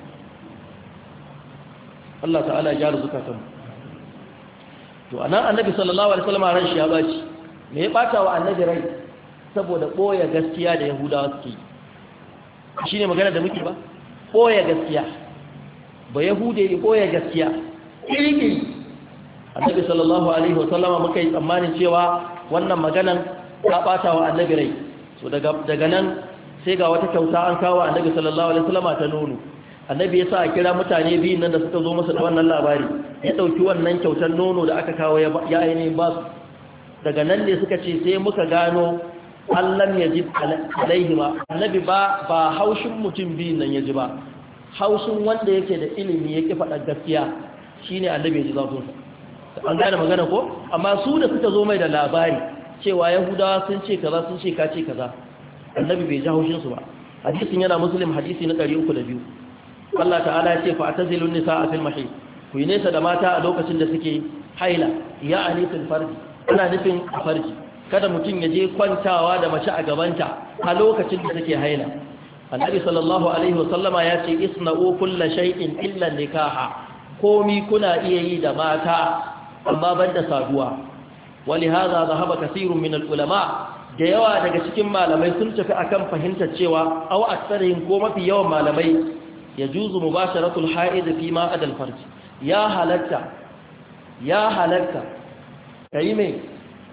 Allah ta'ala ya gyara zukatanmu to anan annabi sallallahu alaihi wasallam ran shi ya baci me ya bata wa annabi rai saboda boye gaskiya da yahudawa suke shi ne magana da muke ba ɓoye gaskiya ba yahude ya ɓoye gaskiya ƙirƙiri annabi sallallahu alaihi wasallama muka yi tsammanin cewa wannan maganan ta ɓata wa annabi rai so daga nan sai ga wata kyauta an kawo annabi sallallahu alaihi wasallama ta nono annabi ya sa a kira mutane biyun nan da suka zo masa da wannan labari ya ɗauki wannan kyautar nono da aka kawo ya ainihin ba su daga nan ne suka ce sai muka gano Allah ya ji alaihi ba annabi ba haushin mutum biyun nan ya ji ba haushin wanda yake da ilimi ya ki faɗa gaskiya shine annabi ya ji zafin sa an gane magana ko amma su da suka zo mai da labari cewa yahudawa sun ce kaza sun ce ka ce kaza annabi bai ji haushin su ba hadisin yana muslim hadisi na 302 Allah ta'ala ya ce fa atazilun nisaa fil mahid ku yi nesa da mata a lokacin da suke haila ya anisul farji ana nufin a farji kada mutum ya je kwantawa da mace a gabanta a lokacin da take haila annabi sallallahu alaihi wasallama ya ce isna'u kullu shay'in illa nikaha komi kuna iya yi da mata amma banda saduwa walihaza zahaba kaseerun min ulama da yawa daga cikin malamai sun tafi akan fahimtar cewa aw aktsarin ko mafi yawan malamai yajuzu mubasharatul haid fi ma adal farj ya halatta kai mai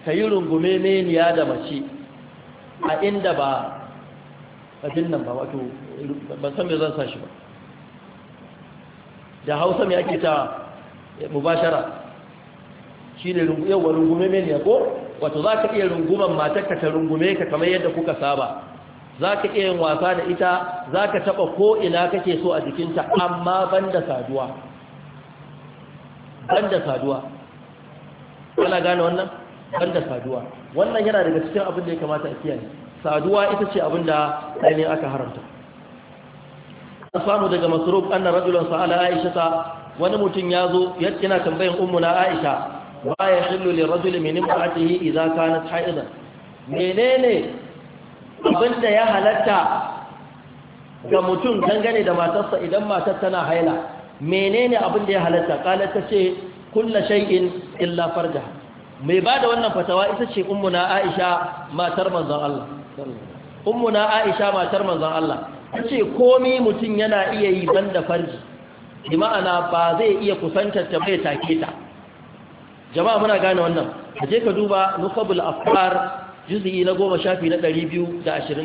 ka yi rungume meniya da mace a inda ba abin nan ba, wato ban san me zan sa shi ba, da Hausa me ake ta mubashara shine yawa rungume meniya ko, wato za ka iya runguman matarka ta rungume ka kamar yadda kuka saba, za ka iya yin wasa da ita, za ka taɓa ko'ina kake so a jikinta, amma banda saduwa. Kana gane wannan? Banda saduwa. Wannan yana daga cikin abin da ya kamata a kiyaye. Saduwa ita ce abin da ainihin aka haramta. An samu daga Masruq anna rajulan sa'ala Aisha, wani mutum ya zo yana tambayan ummuna Aisha, ba ya hillu li rajuli min imra'atihi idza kanat haidan. Menene abinda ya halatta ga mutum dangane da matarsa idan matar tana haila? Menene abinda ya halatta? Kala ta ce kullu shay'in illa farjaha. Mai bada wannan fatawa ita ce ummuna Aisha matar manzon Allah. Ummuna Aisha matar manzon Allah tace komai mutum yana iya yi banda farji. Bi ma'ana ba zai iya kusantar ta bai take ta. Jama'a muna gane wannan. Kaje ka duba Nukabul Afkar juz'i na 10 shafi na 226.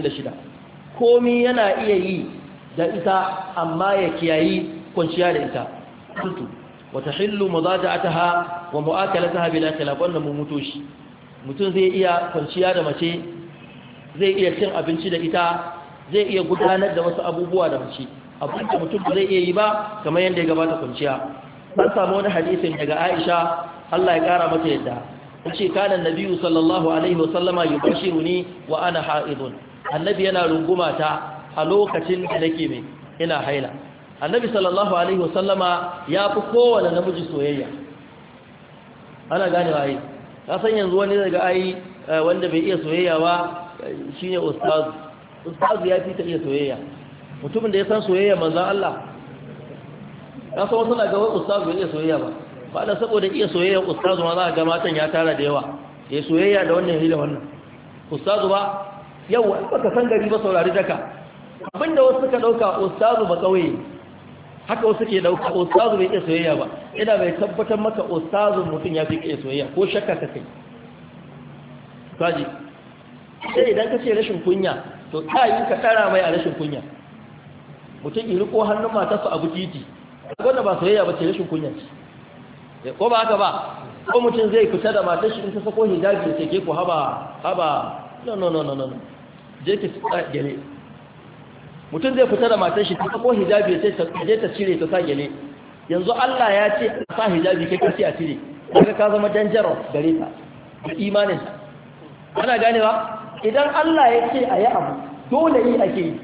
Komai yana iya yi da ita amma ya kiyayi kwanciya da ita. Kuntu wa tahillu mudaja'ataha wa mu'akalataha bila khilaf, wannan mun muto shi. Mutum zai iya kwanciya da mace, zai iya cin abinci da ita, zai iya gudanar da wasu abubuwa da mace. Abin da mutum zai iya yi ba kamar yadda ya gabata kwanciya. An samu wani hadisin daga Aisha, Allah ya kara mata yadda. Tace kana Nabiyyu sallallahu alaihi wasallama yubashiruni wa ana haidun. Annabi yana runguma ta a lokacin da nake mai ina haila. Annabi sallallahu alaihi wasallama ya fi kowane namiji soyayya. Ana gane wa ai. Ka san yanzu wani daga ai wanda bai iya soyayya ba shine ustaz. Ustaz ya fi ta iya soyayya. Mutumin da ya san soyayya manzon Allah. Ka san wasu na ga ustaz bai iya soyayya ba. Ba da saboda iya soyayyar ustazu ma za ga matan ya tara da yawa. Ya soyayya da wannan hila wannan. Ustazu ba yau baka san gari ba saurari daka. Abinda wasu suka dauka ustazu ba kauye. Haka wasu ke dauka ustazu bai iya soyayya ba. Ina bai tabbatar maka ustazu mutum ya fi iya soyayya ko shakka ka kai. Kaji. Sai idan ka ce rashin kunya to ta yi ka tara mai a rashin kunya. Mutum ya riko hannun matarsa a bukiti. Wannan ba soyayya ba ce, rashin kunya ce. Ko ba haka ba, ko mutum zai fita da matar shi in ta sako hijabi sai ke ku haba no je ki gele. Mutum zai fita da matar shi ta sako hijabi sai ta je ta cire ta sa gele. Yanzu Allah ya ce a sa hijabi kai kace a cire, kaga ka zama dangerous gare ta da imanin ta. Ana ganewa idan Allah ya ce ayi abu dole yi ake yi.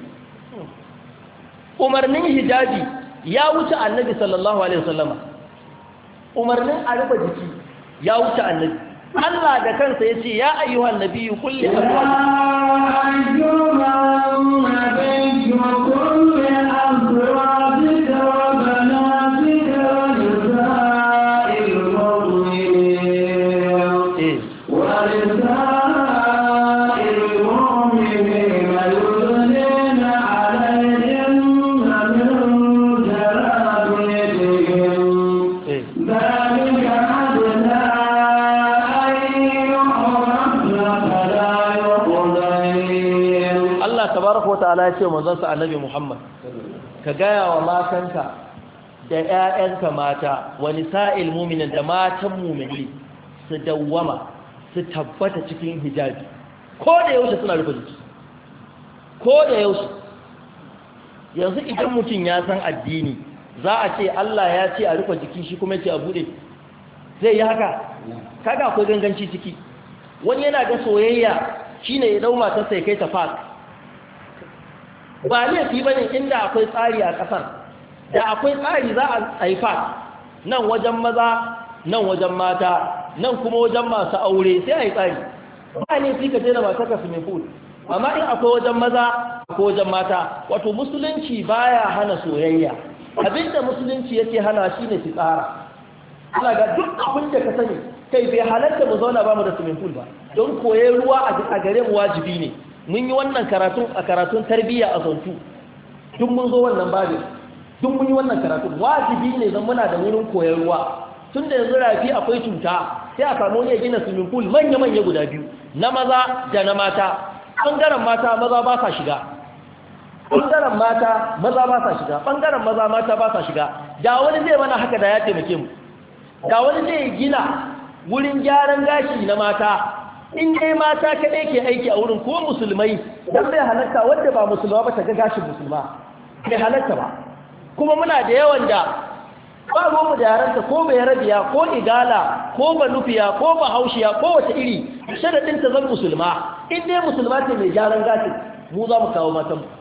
Umarnin hijabi ya wuce Annabi sallallahu alaihi wasallama. Umarnin a rufe jiki ya wuce Annabi. Allah da kansa ya ce ya ayyuhan nabiyyu kulli ta'ala ya ce manzansa annabi Muhammad ka gaya wa matanka da ƴaƴanka mata wa nisa'il mu'minin da matan mu'mini su dawwama su tabbata cikin hijabi ko da yaushe suna rufe jiki ko da yaushe. Yanzu idan mutum ya san addini za a ce Allah ya ce a rufe jiki shi kuma ya ce a bude, zai yi haka? Kaga akwai ganganci ciki. Wani yana ga soyayya shine ya dau matarsa ya kai ta fak. Ba laifi ba ne inda akwai tsari a ƙasar, da akwai tsari za a haifa nan wajen maza nan wajen mata nan kuma wajen masu aure sai a yi tsari. Ba laifi ka je da mata ka swimming pool, amma in akwai wajen maza akwai wajen mata. Wato musulunci baya hana soyayya, abinda musulunci yake hana shi ne fitsara. Ana ga duk abin da ka sani kai bai halatta mu zauna ba mu da swimming pool ba, don koyar ruwa a gare mu wajibi ne. Mun yi wannan karatun a karatun tarbiyya a zontu, duk mun zo wannan babin, duk mun yi wannan karatun wajibi ne zan muna da wurin koyar ruwa. tun da yanzu rafi akwai cuta sai a samu ne gina swimming pool manya-manya guda biyu na maza da na mata ɓangaren mata maza ba sa shiga ɓangaren mata maza ba sa shiga ɓangaren maza mata ba sa shiga da wani zai mana haka da ya taimake mu da wani zai gina wurin gyaran gashi na mata in dai mata kaɗai ke aiki a wurin ko musulmai don bai halatta wadda ba musulma ba ta ga gashin musulma bai halatta ba kuma muna da yawan da ba mu da yaranta ko bai rabiya ko igala ko ba nufiya ko ba haushiya ko wata iri sharaɗin ta zan musulma in dai musulma ce mai gyaran gashi mu za mu kawo matan mu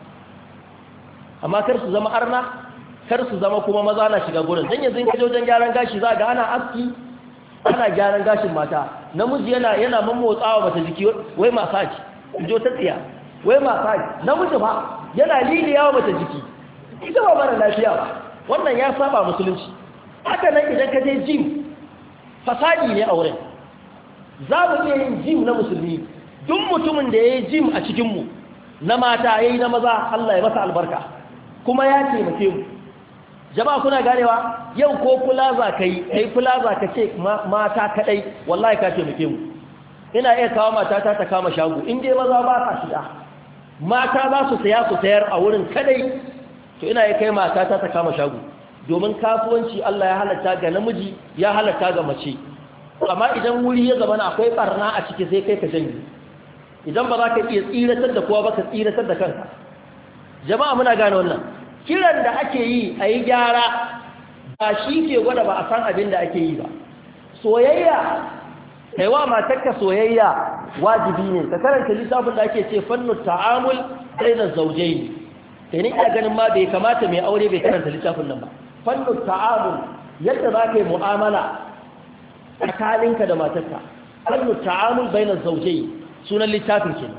amma kar su zama arna kar su zama kuma maza na shiga gurin dan yanzu in kaje wajen gyaran gashi za ga ana aski ana gyaran gashin mata namiji yana mammotsawa mata jiki wai masaji jo ta tsiya wai masaji namiji ba yana liliyawa mata jiki ita ba mara lafiya ba wannan ya saba musulunci haka nan idan ka je gym fasadi ne a wurin za mu iya yin gym na musulmi duk mutumin da ya yi gym a cikinmu na mata ya yi na maza Allah ya masa albarka kuma ya taimake mu jama'a kuna ganewa yau ko plaza kai plaza ka ce mata kadai wallahi ka taimake mu ina iya kawo mata ta kama shago in dai maza ba sa shiga mata za su saya su sayar a wurin kadai to ina iya kai mata ta kama shago domin kasuwanci Allah ya halatta ga namiji ya halatta ga mace amma idan wuri ya zama akwai barna a ciki sai kai ka janye idan ba za ka iya tsiratar da kowa ba ka tsiratar da kanka jama'a muna gane wannan kiran da ake yi a yi gyara ba shi ke gwada ba a san abin da ake yi ba soyayya kaiwa matarka soyayya wajibi ne ka karanta littafin da ake ce fannu ta'amul bainar zaujaini kai ne ina ganin ma bai kamata mai aure bai karanta littafin nan ba fannu ta'amul yadda za ka yi mu'amala tsakaninka da matarka fannu ta'amul bainar zaujaini sunan littafin kenan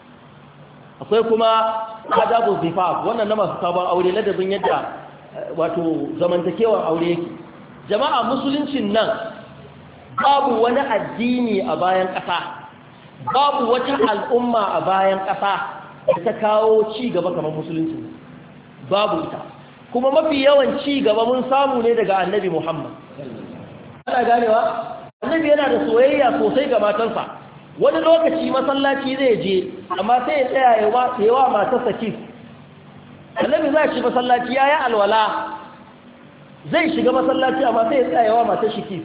akwai kuma adabu zifaf wannan na masu sabon aure ladabin yadda wato zamantakewar aure yake jama'a musuluncin nan babu wani addini a bayan ƙasa babu wata al'umma a bayan ƙasa da ta kawo ci gaba kamar musulunci babu ita kuma mafi yawan ci gaba mun samu ne daga annabi Muhammad ana ganewa annabi yana da soyayya sosai ga matansa wani lokaci masallaci zai je amma sai ya tsaya ya wa matarsa kif annabi zai shi masallaci yayi alwala zai shiga masallaci amma sai ya tsaya ya wa matar shi kif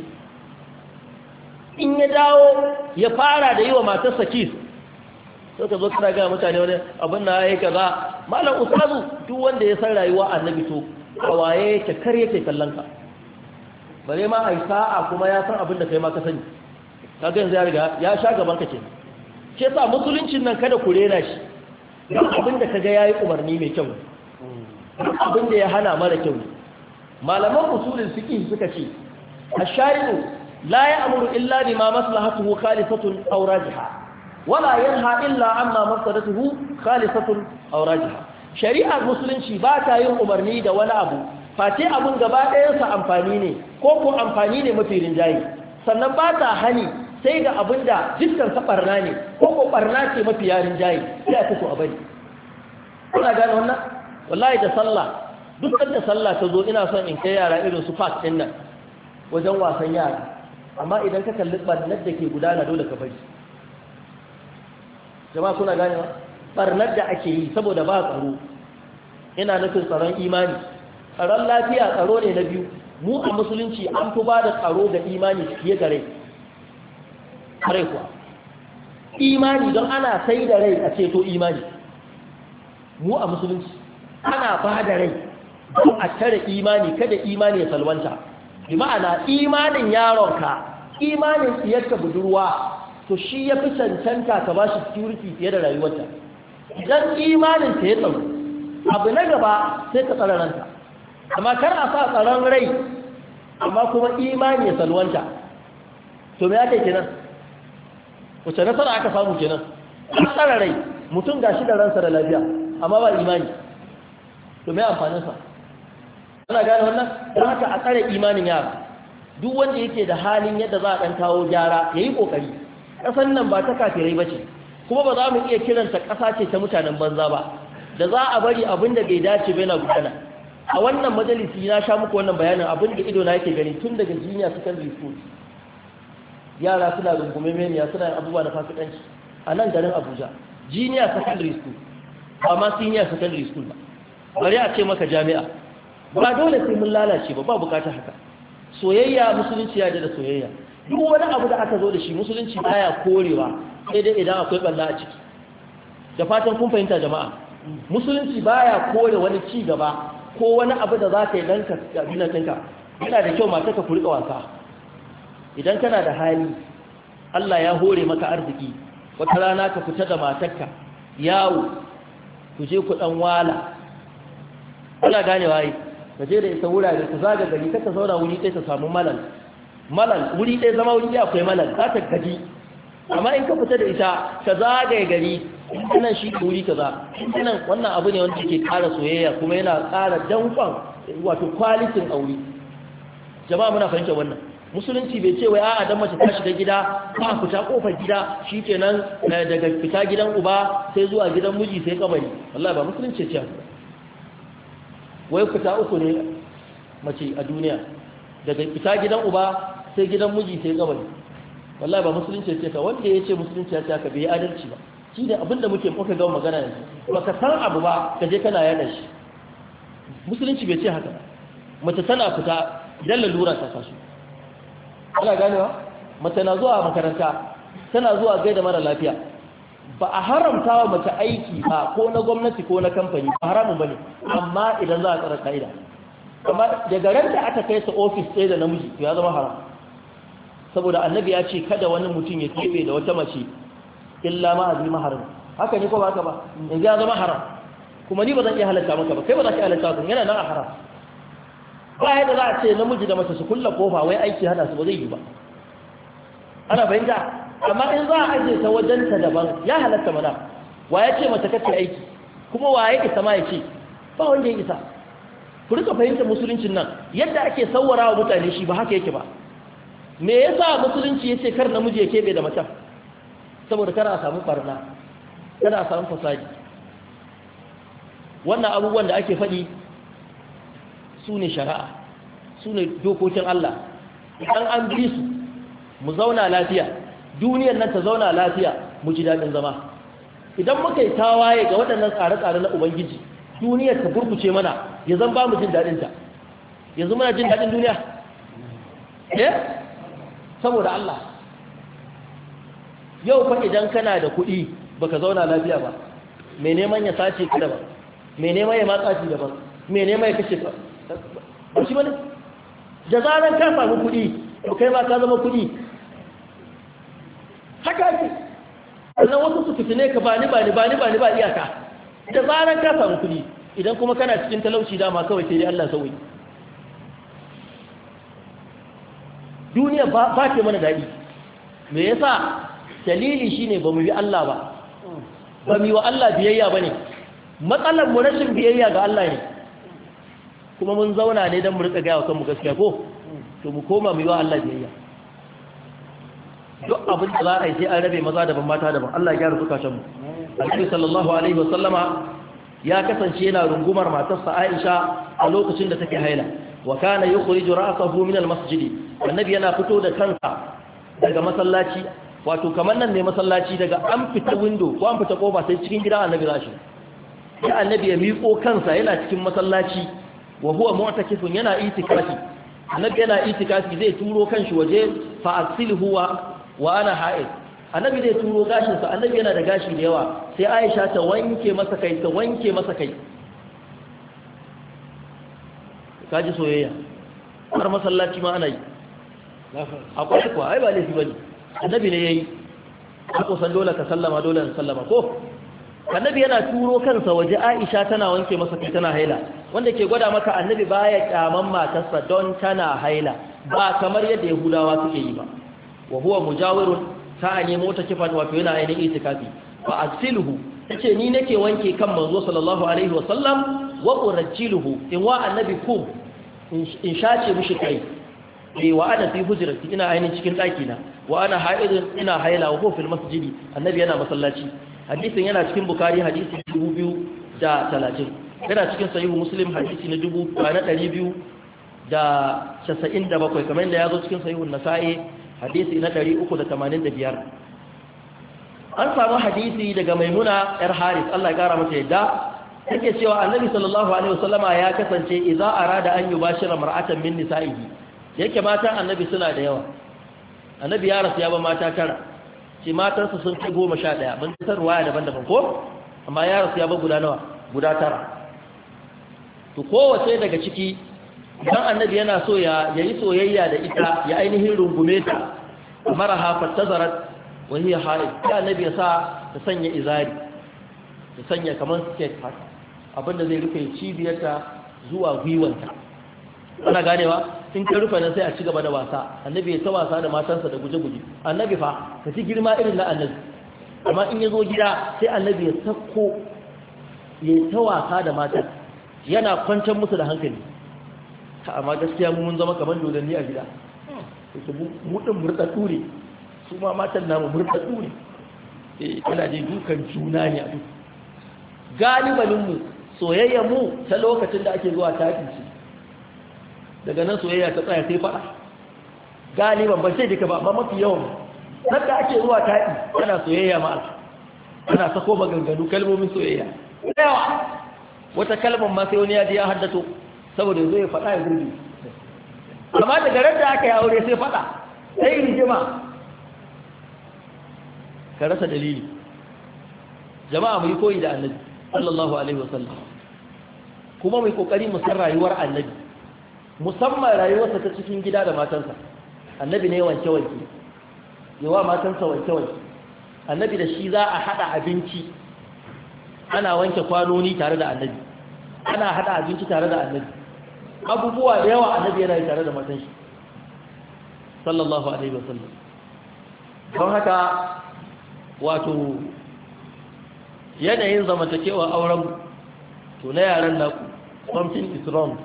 in ya dawo ya fara da yi wa matarsa kif sai ka zo kana ga mutane wani abin na yayi kaza malam ustazu duk wanda ya san rayuwa annabi to kawaye yake kar yake kallon ka bare ma ai sa'a kuma ya san abin da kai ma ka sani kaga yanzu ya riga ya sha gaban ka ce shi yasa musuluncin nan kada ku rena shi duk abin da kaga yayi umarni mai kyau duk abin da ya hana mara kyau malaman usulul fiqh suka ce ash-shari'u la ya'muru illa bima maslahatuhu khalisatun aw rajiha wala yanha illa amma mafsadatuhu khalisatun aw rajiha shari'ar musulunci ba ta yin umarni da wani abu face abun gaba ɗayan sa amfani ne ko ko amfani ne mafi rinjaye sannan ba ta hani sai ga abin da dukkan sa barna ne ko ko barna ce mafi yarin jayi sai a taso a bari kuna gane wannan wallahi da sallah dukkan da sallah ta zo ina son in kai yara irin su park din nan wajen wasan yara amma idan ka kalli barnar da ke gudana dole ka bari jama'a kuna gane barnar da ake yi saboda ba tsaro ina nufin tsaron imani tsaron lafiya tsaro ne na biyu mu a musulunci an fi ba da tsaro ga imani fiye da rai rai kuwa imani don ana sai da rai a ceto imani mu a musulunci ana ba da rai don a tare imani kada imani ya salwanta bi ma'ana imanin yaronka imanin tsiyarka budurwa to shi ya fi cancanta ka ba shi security fiye da rayuwarta idan imanin ta ya tsaro abu na gaba sai ka tsara ranta amma kar a sa tsaron rai amma kuma imani ya salwanta to me ake kenan wace nasara aka samu kenan an tsara rai mutum gashi da ransa da lafiya amma ba imani to me amfanin sa ana gane wannan don haka a tsare imanin yara duk wanda yake da halin yadda za a dan kawo gyara yayi kokari kasan nan ba ta kafirai bace kuma ba za mu iya kiranta kasa ce ta mutanen banza ba da za a bari abin da bai dace ba yana gudana a wannan majalisi na sha muku wannan bayanin abin da ido na yake gani tun daga junior secondary school yara suna rungume meniya suna yin abubuwa na fasikanci a nan garin Abuja junior secondary school ba ma senior secondary school ba bari a ce maka jami'a ba dole sai mun lalace ba bukatar haka soyayya musulunci ya da soyayya duk wani abu da aka zo da shi musulunci baya korewa sai dai idan akwai balla a ciki da fatan kun fahimta jama'a musulunci baya kore wani ci gaba ko wani abu da za ka yi dan ka gina ɗinka yana da kyau matarka ku riƙa wasa idan kana da hali Allah ya hore maka arziki wata rana ka fita da matarka yawo ku je ku dan wala ana ganewa yi ka je da isa wurare ka zaga gari ka zauna wuri ɗaya ta samu malal wuri ɗaya zama wuri ɗaya akwai malal za ta gaji amma in ka fita da ita ka zagaye gari nan shi ke wuri kaza nan wannan abu ne wanda ke ƙara soyayya kuma yana ƙara dankon wato kwalitin aure jama'a muna fahimta wannan musulunci bai ce wai a'a dan mace ta shiga gida ba fita kofar gida shikenan daga fita gidan uba sai zuwa gidan miji sai kabari wallahi ba musulunci ce haka wai fita uku ne mace a duniya daga fita gidan uba sai gidan miji sai kabari wallahi ba musulunci ce ka wanda ya ce musulunci ya ce haka bai adalci ba shi ne abinda muka ga magana yanzu ba ka san abu ba ka je kana yana shi musulunci bai ce haka mace tana fita idan lalura ta kasu ana ganewa mace na zuwa makaranta tana zuwa gaida mara lafiya ba a haramta wa mace aiki ba ko na gwamnati ko na kamfani ba haramun bane amma idan za a tsara ka'ida amma daga ran da aka kai ta ofis ɗaya da namiji ya zama haram saboda annabi ya ce kada wani mutum ya kebe da wata mace illa ma azmi maharam haka ne ko ba haka ba yanzu ya zama haram kuma ni ba zan iya halatta maka ba kai ba za ka iya halatta ba yana nan a haram ba yadda za a ce namiji da mace su kulla kofa wai aiki hada su ba zai yi ba ana fahimta amma in za a ajiye ta wajen ta daban ya halatta mana wa ya ce mace kace aiki kuma wa ya isa ma ya ce ba wanda ya isa ku rika fahimta musuluncin nan yadda ake sawwara wa mutane shi ba haka yake ba me yasa musulunci yace kar namiji ya kebe da mace saboda kana a samu barna kana a samu fasadi wannan abubuwan da ake faɗi su ne shari'a su ne dokokin Allah idan an bi su mu zauna lafiya duniyar nan ta zauna lafiya mu ji daɗin zama idan muka yi tawaye ga waɗannan tsare-tsare na ubangiji duniyar ta burkuce mana ya zan ba mu jin daɗinta yanzu muna jin daɗin duniya saboda Allah yau fa idan kana da kuɗi baka zauna lafiya ba mai neman ya sace ka daban mai neman ya matsa shi daban mai neman ya kashe ka ba shi bane da zaran ka samu kuɗi to kai ba ka zama kuɗi haka ake sannan wasu su fitine ka ba ni iyaka da zaran ka samu kuɗi idan kuma kana cikin talauci dama kawai sai dai Allah sauyi duniya ba ke mana daɗi me yasa dalili shine ba mu bi Allah ba mu yi wa Allah biyayya bane matsalar mu rashin biyayya ga Allah ne kuma mun zauna ne don mu rika gaya wa kanmu gaskiya ko to mu koma mu yi wa Allah biyayya duk abin da za a yi sai an rabe maza daban mata daban Allah ya gyara zukatan mu Annabi sallallahu alaihi wasallama ya kasance yana rungumar matarsa Aisha a lokacin da take haila wa kana yukhriju ra'sahu min al-masjid annabi yana fito da kansa daga masallaci wato kamar nan ne masallaci daga an fita window ko an fita kofa sai cikin gidan annabi zashi sai annabi ya miƙo kansa yana cikin masallaci wa huwa mu'takifun yana itikafi annabi yana itikafi zai turo kanshi waje fa asilhu wa ana ha'id annabi zai turo gashin sa annabi yana da gashi da yawa sai Aisha ta wanke masa kai kaji soyayya har masallaci ma ana yi akwai kuwa ai ba laifi bane annabi ne yayi ko san dole ka sallama dole ka sallama ko annabi yana turo kansa waje Aisha tana wanke masa kai tana haila wanda ke gwada maka annabi baya kyaman matarsa don tana haila ba kamar yadda yahudawa suke yi ba wa huwa mujawirun ta ne mota kifan wato yana ainihin itikafi fa asiluhu tace ni nake wanke kan manzo sallallahu alaihi wasallam wa urajjiluhu in wa annabi ku in shace mishi kai wa ana fi hujrati ina ainihin cikin daki na wa ana haidun ina haila wa fil masjidi annabi yana masallaci hadisin yana cikin bukhari hadisi 2030 yana cikin sahihu muslim hadisi na 297 kamar yadda ya zo cikin sahihu nasa'i hadisi na 385 an samu hadisi daga maimuna yar haris Allah ya kara mata yadda take cewa annabi sallallahu alaihi wasallama ya kasance idza arada an yubashira mar'atan min nisa'ihi yake matan annabi suna da yawa annabi ya rasu ya ba mata tara ce matarsa sun kai 11 ban san ruwaya daban-daban ko amma ya rasu ya ba guda nawa guda tara to kowace daga ciki dan annabi yana so ya yi soyayya da ita ya ainihin rungume ta maraha fatazarat wa hiya haid ya annabi ya sa ta sanya izari ta sanya kamar skirt haka abinda zai rufe cibiyarta zuwa gwiwanta ana ganewa in ta rufe nan sai a ci gaba da wasa annabi ya ta wasa da matansa da guje-guje annabi fa ka ci girma irin na annabi amma in ya zo gida sai annabi ya sako ya ta wasa da matan yana kwantar musu da hankali amma gaskiya mun zama kamar dodanni a gida mu din murɗaɗɗu ne su ma matan namu murɗaɗɗu ne kana je dukan juna ne a duk galibaninmu soyayya mu ta lokacin da ake zuwa taƙi ce daga nan soyayya ta tsaya sai faɗa galiban ban sai duka ba amma mafi yawan nan da ake zuwa taƙi ana soyayya ma ana sako maganganu kalmomin soyayya yawa wata kalmar ma sai wani ya je ya haddato saboda zai ya faɗa ya gurbi amma daga ran da aka yi aure sai faɗa sai rigima ka rasa dalili jama'a mu yi koyi da annabi sallallahu alaihi wasallam kuma mu yi kokari mu san rayuwar annabi musamman rayuwarsa ta cikin gida da matansa annabi ne wanke-wanke yawa matansa wanke-wanke annabi da shi za a hada abinci ana wanke kwanoni tare da annabi ana hada abinci tare da annabi abubuwa da yawa annabi yana yi tare da matan shi sallallahu alaihi wasallam don haka wato yanayin zamantakewa auren to na yaran naku something is wrong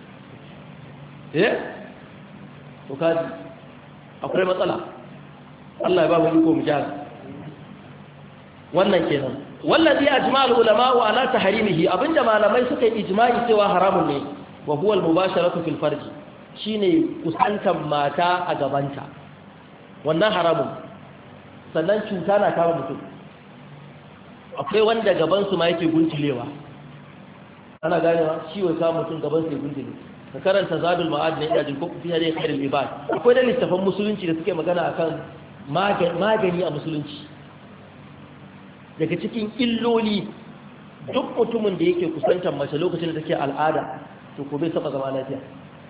to kaji akwai matsala Allah ya ba mu iko mu jara wannan kenan wallazi ajma'ul ulama wa ala tahrimihi abinda malamai suka yi ijma'i cewa haramun ne wa huwa al-mubasharatu fil farj shine kusantan mata a gabanta wannan haramun sannan cuta na kama mutum akwai wanda gaban su ma yake guntulewa ana ganewa ciwo ka mutum gaban su ya guntule ka karanta zadul ma'ad ne da jinko fi hadi khairul ibad akwai da littafan musulunci da suke magana akan magani a musulunci daga cikin illoli duk mutumin da yake kusantar mace lokacin da take al'ada to ko bai saba zama lafiya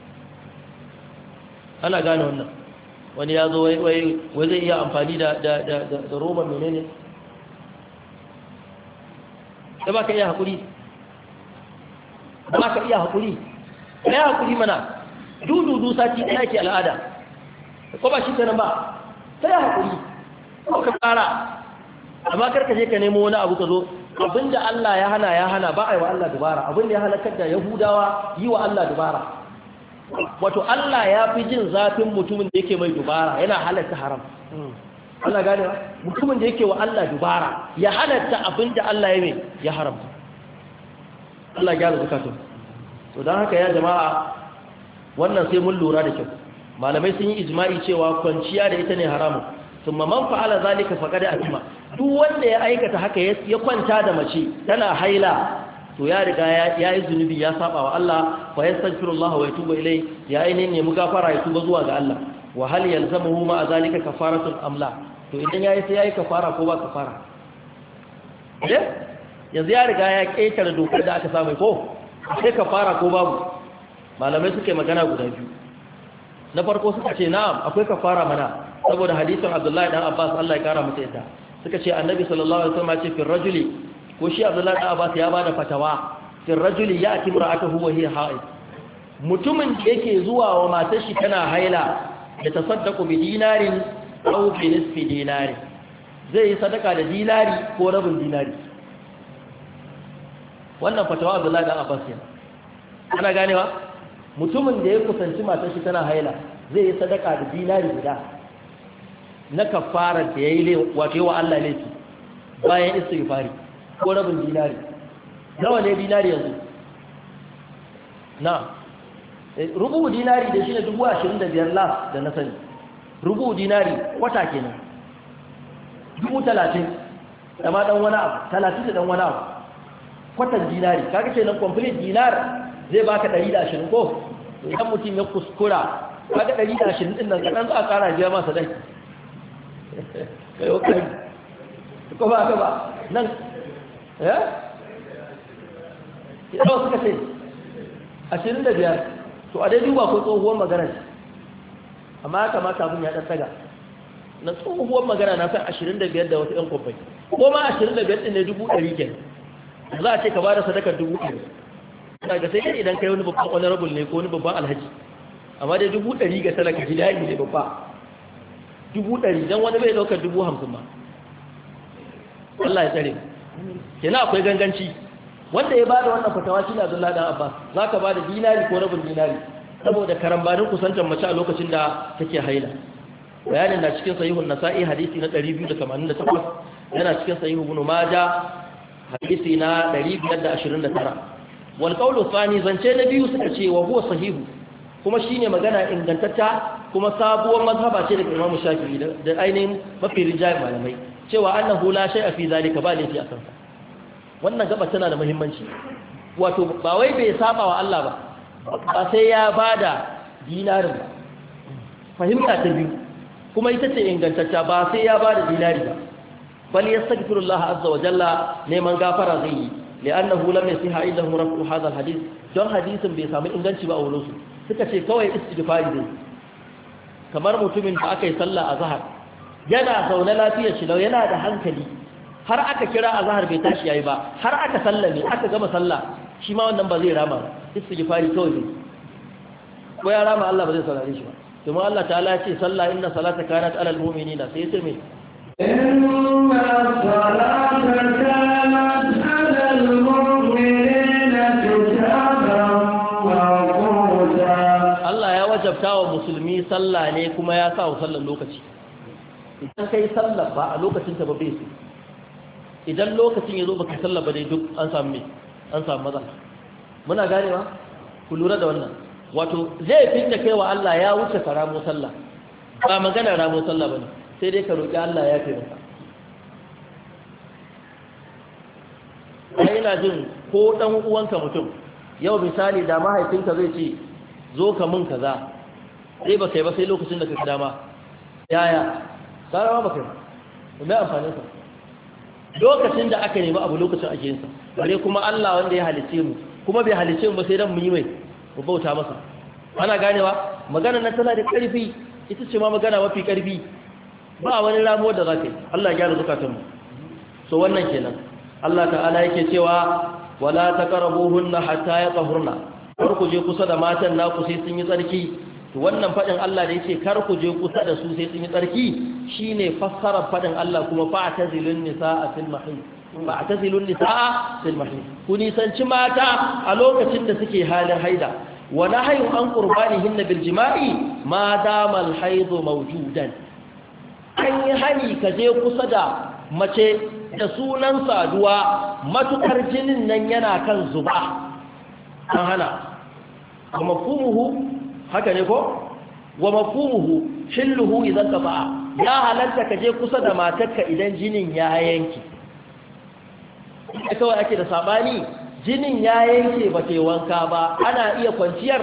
ana gane wannan wani ya zo wai zai iya amfani da roba menene da ba ka iya haƙuri ba ka iya haƙuri ɗaya haƙuri mana dudu sati ɗaya ke al'ada ko ba shi ta nan ba sai haƙuri ko ka ƙara amma karka je ka nemo wani abu ka zo abinda Allah ya hana ba a yi wa Allah dubara abinda ya halakar da Yahudawa yi wa Allah dubara wato Allah ya fi jin zafin mutumin da yake mai dubara yana halatta haram Allah gane ba mutumin da yake wa Allah dubara ya halatta abinda Allah ya mai ya haramta Allah ya gyara zakatun to dan haka ya jama'a wannan sai mun lura da kyau malamai sun yi ijma'i cewa kwanciya da ita ne haramun thumma man fa'ala zalika faqad atima duk wanda ya aikata haka ya kwanta da mace tana haila to ya riga ya yi zunubi ya saba wa Allah fa yastaghfirullah wa yatubu ilai ya ainihin ne mu gafara ya tuba zuwa ga Allah wa hal yalzamuhu ma zalika kafaratun amla to idan yayi sai yayi kafara ko ba kafara yanzu ya riga ya ketare dokar da aka samu ko sai kafara ko babu malamai suke magana guda biyu na farko suka ce na'am akwai kafara mana saboda hadisin Abdullahi dan Abbas Allah ya kara masa yadda suka ce annabi sallallahu alaihi wasallam ce fil rajuli ko shi Abdullahi dan Abbas ya bada fatawa fil rajuli ya'ti imra'atuhu wa hiya ha'id mutumin da yake zuwa wa matar shi tana haila da tasaddaqu bi dinarin aw bi nisfi dinari zai yi sadaka da dinari ko rabin dinari wannan fatawa Abdullahi dan Abbas ne ana ganewa mutumin da ya kusanci matar shi tana haila zai yi sadaka da dinari guda na kafarar da yayi wato wa Allah laifi bayan istighfari ko rabin dinari nawa ne dinari yanzu na rubu dinari da shi ne 25,000 las da na sani rubu dinari kwata kenan 30,000 da ma dan wani abu 30 da dan wani abu kwatan dinari kaga kenan complete dinar zai baka 120 ko idan mutum ya kuskura kaga 120 din nan kadan za a kara jiya masa dai kai okay ko ba ka ba nan yau suka ce 25 to a dai duba ko tsohuwar magana ce amma ya kamata abin ya ɗanɗaga na tsohuwar magana na san 25 da wasu 'yan kwamfai ko ma 25 ɗin ne 100,000 ke za a ce ka ba da sadakar 100,000 daga sai idan kai wani babban honorable ne ko wani babban alhaji amma dai 100,000 ga talaka jilali ne babba 100,000 don wani bai ɗaukar 50,000 ma Allah ya tsare kenan akwai ganganci wanda ya bada wannan fatawa shine Abdullahi dan Abbas zaka bada dinari ko rabin dinari saboda karambanin kusantar mace a lokacin da take haila bayanin na cikin sahihun nasa'i hadisi na 288 yana cikin sahihu ibn majah hadisi na 529 wal qawlu thani zance na biyu suka ce wa huwa sahihu kuma shine magana ingantatta kuma sabuwar mazhaba ce daga Imam Shafi'i da ainihin mafi rijal malamai cewa annahu la shay'a fi zalika ba laifi a kansa wannan gaba tana da muhimmanci wato ba wai bai saba wa Allah ba sai ya bada dinarin ba fahimta ta biyu kuma ita ce ingantacce ba sai ya bada dinari ba bal yastaghfirullah azza wa jalla neman gafara zai yi li'annahu lam yasiha illa hu rafu hadha alhadith don hadisin bai samu inganci ba a wurin su suka ce kawai istighfari zai kamar mutumin da aka yi sallah azhar yana zaune lafiyar shi lau yana da hankali har aka kira azhar bai tashi yayi ba har aka sallame aka gama sallah shi ma wannan ba zai rama ba istighfari kawai zai ko ya rama Allah ba zai saurare shi ba kuma Allah ta'ala ya ce sallah inna salata kanat alal mu'minina sai sai me inna salata kanat alal mu'minina kitaban mawquta Allah ya wajabta wa musulmi sallah ne kuma ya sa wa sallar lokaci idan kai sallar ba a lokacin ta ba bai su idan lokacin ya zo baka sallah ba dai duk an samu maza muna ganewa ku lura da wannan wato laifin da kai wa Allah ya wuce ka ramo sallah ba magana ramo sallah bane sai dai ka roki Allah ya fi maka ai ina jin ko dan uwanka mutum yau misali da mahaifinka zai ce zo ka mun kaza sai ba kai ba sai lokacin da ka dama yaya sarawa ba kai ba mai amfanin sa lokacin da aka nemi abu lokacin ake yinsa bare kuma Allah wanda ya halice mu kuma bai halice mu ba sai dan mu yi mai mu bauta masa ana ganewa magana nan tana da ƙarfi ita ce ma magana mafi ƙarfi ba wani ramuwar da zaka yi Allah ya gyara zakatun mu so wannan kenan Allah ta'ala yake cewa wala taqrabuhunna hatta yatahurna kar ku je kusa da matan naku sai sun yi tsarki to wannan fadin Allah da yake kar ku je kusa da su sai sun yi tsarki shine fassarar fadin Allah kuma fa'tazilun nisaa fil mahid fa'tazilun nisaa fil mahid ku nisanci mata a lokacin da suke halin haida wa nahyu an qurbanihinna bil jima'i ma dama al haid mawjudan an yi hani ka je kusa da mace da sunan saduwa matukar jinin nan yana kan zuba an hana kuma mafhumuhu haka ne ko wa mafhumuhu hilluhu idan qata'a ya halatta ka je kusa da matarka idan jinin ya yanke kawai ake da sabani jinin ya yanke ba ke wanka ba ana iya kwanciyar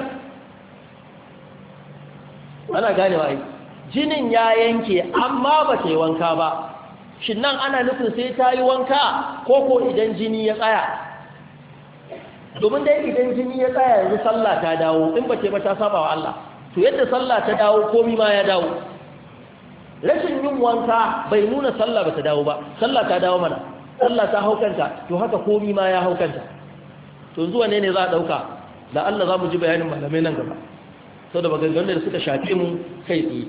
ana ganewa ai jinin ya yanke amma ba ke wanka ba shin nan ana nufin sai ta yi wanka ko idan jini ya tsaya domin dai idan jini ya tsaya yanzu sallah ta dawo in ba ce ba ta saba wa Allah to yadda sallah ta dawo komi ma ya dawo rashin yin wanka bai nuna sallah ba ta dawo ba sallah ta dawo mana sallah ta haukanta to haka komi ma ya haukanta to zuwa ne za a dauka da Allah za mu ji bayanin malamai nan gaba sau da maganganun da suka shafe mu kai tsaye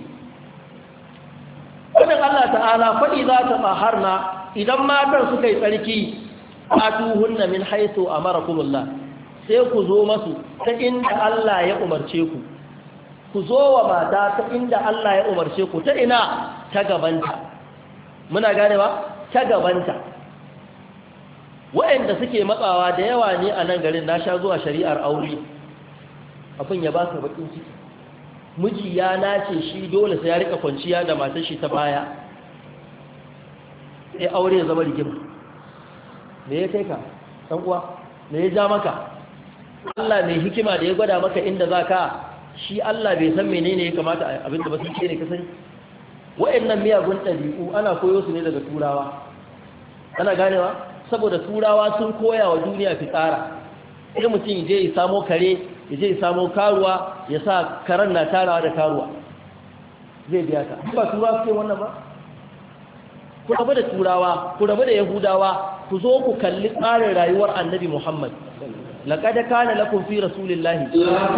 wadda Allah ta'ala faɗi za ta tsaharna idan matan suka yi tsarki atuhunna min haisu amarakumullah sai ku zo masu ta inda Allah ya umarce ku ku zo wa mata ta inda Allah ya umarce ku ta ina ta gabanta muna ganewa ta gabanta waɗanda suke matsawa da yawa ne a nan garin na sha zuwa shari'ar aure abin ya baka bakin ciki miji ya nace shi dole sai ya rika kwanciya da matar shi ta baya sai aure ya zama rigima me ya kai ka dan uwa me ya ja maka Allah mai hikima da ya gwada maka inda zaka shi Allah bai san menene ya kamata abinda ba sai ne ka sani wa'annan miyagun ɗabi'u ana koyo su ne daga turawa ana ganewa saboda turawa sun koya wa duniya fitsara sai mutum je ya samo kare ya je ya samo karuwa ya sa karen na tarawa da karuwa zai biya ta ba turawa suke wannan ba ku rabu da turawa ku rabu da yahudawa ku zo ku kalli tsarin rayuwar annabi Muhammad laqad kana lakum fi rasulillahi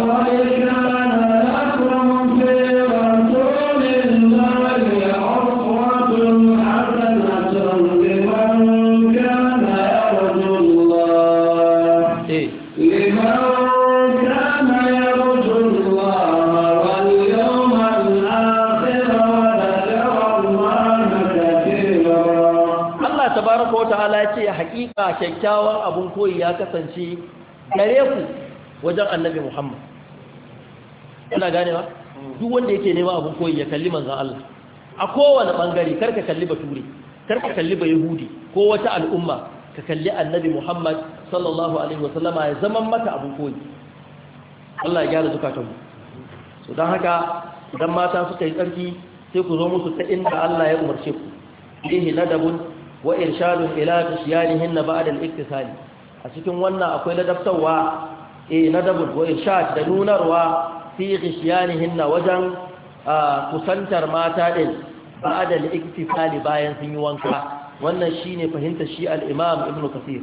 hakika kyakkyawan abun koyi ya kasance gare ku wajen annabi Muhammad ina gane ba duk wanda yake neman abun koyi ya kalli manzon Allah a kowane bangare karka kalli bature karka kalli bayahudi ko wata al'umma ka kalli annabi Muhammad sallallahu alaihi wasallama ya zaman maka abun koyi Allah ya gyara zukatanmu so dan haka idan mata suka yi tsarki sai ku zo musu ta inda Allah ya umarce ku bihi ladabun wa irshadun ila tashyanihin ba'da al-iktisali a cikin wannan akwai ladabtawa nadabun wa irshad da nunarwa fi tashyanihin wajen kusantar mata din ba'da al-iktisali bayan sun yi wanka wannan shine fahimtar shi al-imam ibn kathir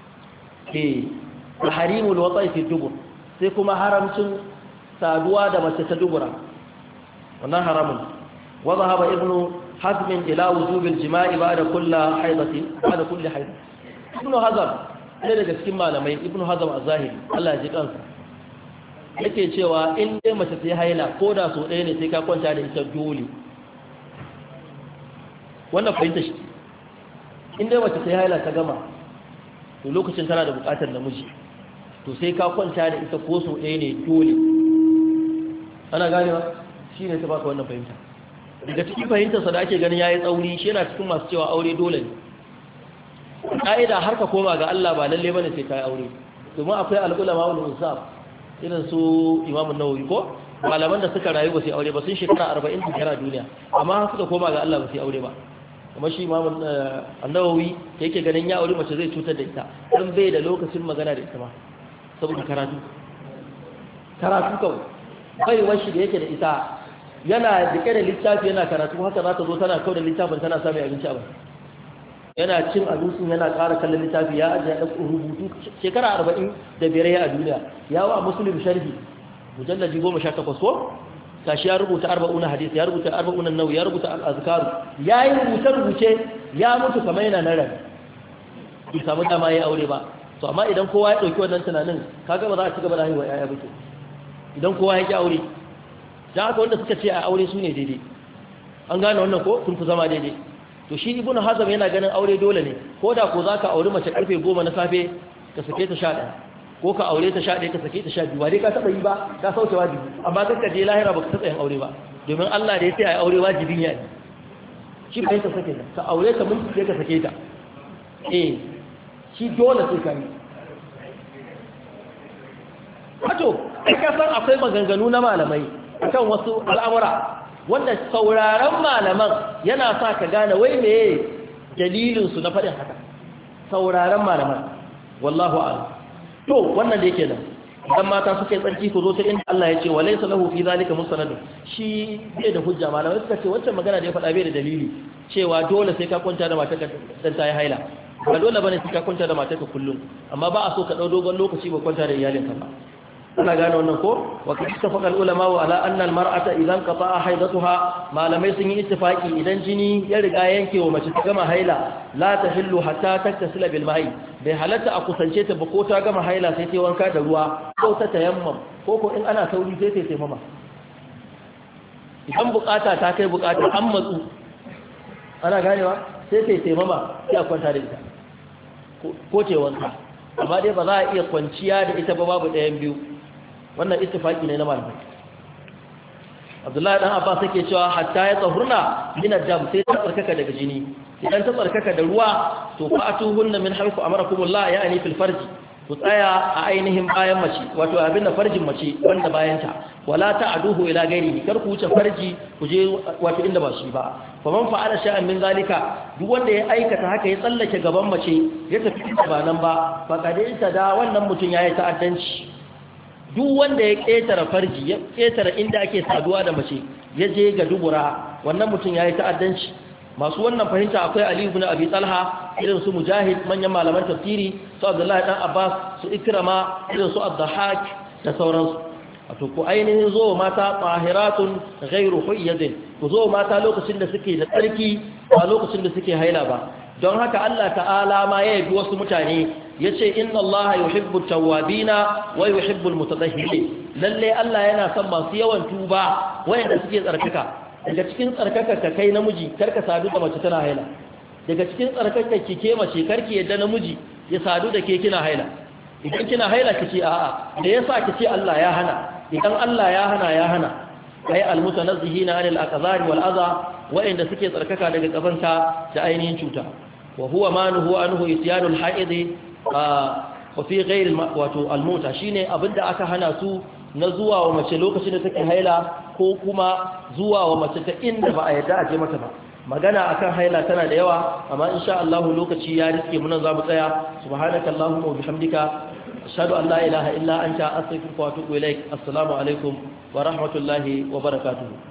tahrimul wata'i fi dubur sai kuma haramcin saduwa da mace ta dubura wannan haramun wa dhahaba ibnu حزم إلى وجوب الجماع بعد كل حيضة ابن حزم ɗaya daga cikin malamai ibn hazm az-zahiri Allah ya ji kansa yake cewa in dai mace ta yi haila ko da so ɗaya ne sai ka kwanta da ita dole wannan fahimta shi in dai mace ta yi haila ta gama to lokacin tana da buƙatar namiji to sai ka kwanta da ita ko so ɗaya ne dole ana ganewa shi ne ta baka wannan fahimta daga cikin fahimtarsa da ake ganin yayi tsauri shi yana cikin masu cewa aure dole ne ka'ida har ka koma ga Allah ba lalle bane sai kai aure domin akwai al-ulama wal insaf irin su Imam an-Nawawi ko malaman da suka rayu ba sai aure ba sun shekara 40 shekara duniya amma suka koma ga Allah ba sai aure ba kuma shi Imam an-Nawawi yake ganin ya aure mace zai cutar da ita dan bai da lokacin magana da ita ma saboda karatu kawai bai washi da yake da ita yana dike da littafi yana karatu haka za ta zo tana kawo da littafin tana sami abinci a bai yana cin abincin yana ƙara kallon littafi ya ajiye da rubutu shekara 45 ya a duniya ya wa muslim sharhi mujallaji 18 ko kashi ya rubuta 40 hadisi ya rubuta 40 nawawi ya rubuta al-azkar ya yi rubuce ya mutu kamar yana nan rabi bai samu dama ya aure ba to amma idan kowa ya dauki wannan tunanin kaga ba za a ci gaba da haihuwa yaya ba idan kowa ya ki aure dan haka wanda suka ce a aure su ne daidai an gane wannan ko sun fi zama daidai to shi ibn hazm yana ganin aure dole ne ko da ko zaka aure mace karfe 10 na safe ka sake ta 11 ko ka aure ta 11 ka sake ta 12 ba dai ka taba yi ba ka sauke wajibi amma kanka je lahira baka taba yin aure ba domin Allah da ya ce ai aure wajibi ne shi bai ta sake ta ka aure ta mun sai ka sake ta shi dole sai ka yi wato ka san akwai maganganu na malamai akan wasu al'amura wanda sauraron malaman yana sa ka gane wai meye dalilinsu na faɗin haka sauraron malaman wallahu a'lam to wannan da yake nan idan mata suka yi tsarki ku zo ta inda Allah ya ce wa laysa lahu fi zalika musanadun shi bai da hujja malamai suka ce wancan magana da ya faɗa bai da dalili cewa dole sai ka kwanta da matarka dan ta yi haila ba dole bane sai ka kwanta da matarka kullum amma ba a so ka dau dogon lokaci ba kwanta da iyalinka ba ana gane wannan ko wa kace tafaqal ulama wa ala anna al mar'ata idan qata'a haidatuha malamai sun yi ittifaki idan jini ya riga yanke wa mace ta gama haila la tahillu hatta taktasila bil ma'i bai halatta a kusance ta ba ko ta gama haila sai ta wanka da ruwa ko ta tayammum ko in ana sauri sai ta taimama idan bukata ta kai bukata an matsu ana ganewa sai ta taimama sai a kwanta da ita ko ce wanka amma dai ba za a iya kwanciya da ita ba babu ɗayan biyu wannan ittifaqi ne na malamai. Abdullahi dan Abbas yake cewa hatta ya tsahurna min ad-dam sai ta tsarkaka daga jini, idan ta tsarkaka da ruwa to fa'atuhunna min haythu amarakumullah ya'ni fil farji, ku tsaya a ainihin bayan mace wato abin da farjin mace wanda bayanta, wala ta'duhu ila ghairihi, kar ku wuce farji ku je wato inda ba shi ba. faman fa'ala sha'an min zalika, duk wanda ya aikata haka ya tsallake gaban mace ya tafi ba nan ba, faqad da wannan mutun yayi ta'addanci. Duk wanda ya ƙetare farji ya ƙetare inda ake saduwa da mace ya je ga dubura, wannan mutum ya yi ta'addanci. Masu wannan fahimta akwai Ali ibn Abi Talha, irin su Mujahid manyan malaman tafsiri, su Abdullahi dan Abbas, su Ikrama, irin su Ad-Dahhak da sauransu. Wato ku ainihin zo mata tahiratun ghairu huyyadin, ku zo mata lokacin da suke da tsarki ba lokacin da suke haila ba. Don haka Allah ta'ala ma ya yabi wasu mutane yace inna Allaha yuhibbu at-tawwabina wa yuhibbu al-mutatahhirin, lalle Allah yana son masu yawan tuba wayanda suke tsarkaka. Daga cikin tsarkaka ka kai namiji karka sadu da mace tana haila, daga cikin tsarkaka ki ke mace karki yadda namiji ya sadu da ke kina haila. Idan kina haila kice a'a, da yasa kice Allah ya hana, idan Allah ya hana ya hana. Ai al-mutanazzihina 'anil aqdari wal adha, wayanda suke tsarkaka daga kazanta da ainihin cuta. wa huwa ma nuhu anhu ityanul haidi wa fi ghayr wato almuta shine abinda aka hana su na zuwa wa mace lokacin da take haila ko kuma zuwa wa mace ta inda ba a yadda a je mata ba. Magana akan haila tana da yawa, amma insha Allah lokaci ya rike mu nan za mu tsaya. Subhanakallahumma wa bihamdika ashhadu an la ilaha illa anta astaghfiruka wa atubu ilaik. Assalamu alaikum wa rahmatullahi wa barakatuh.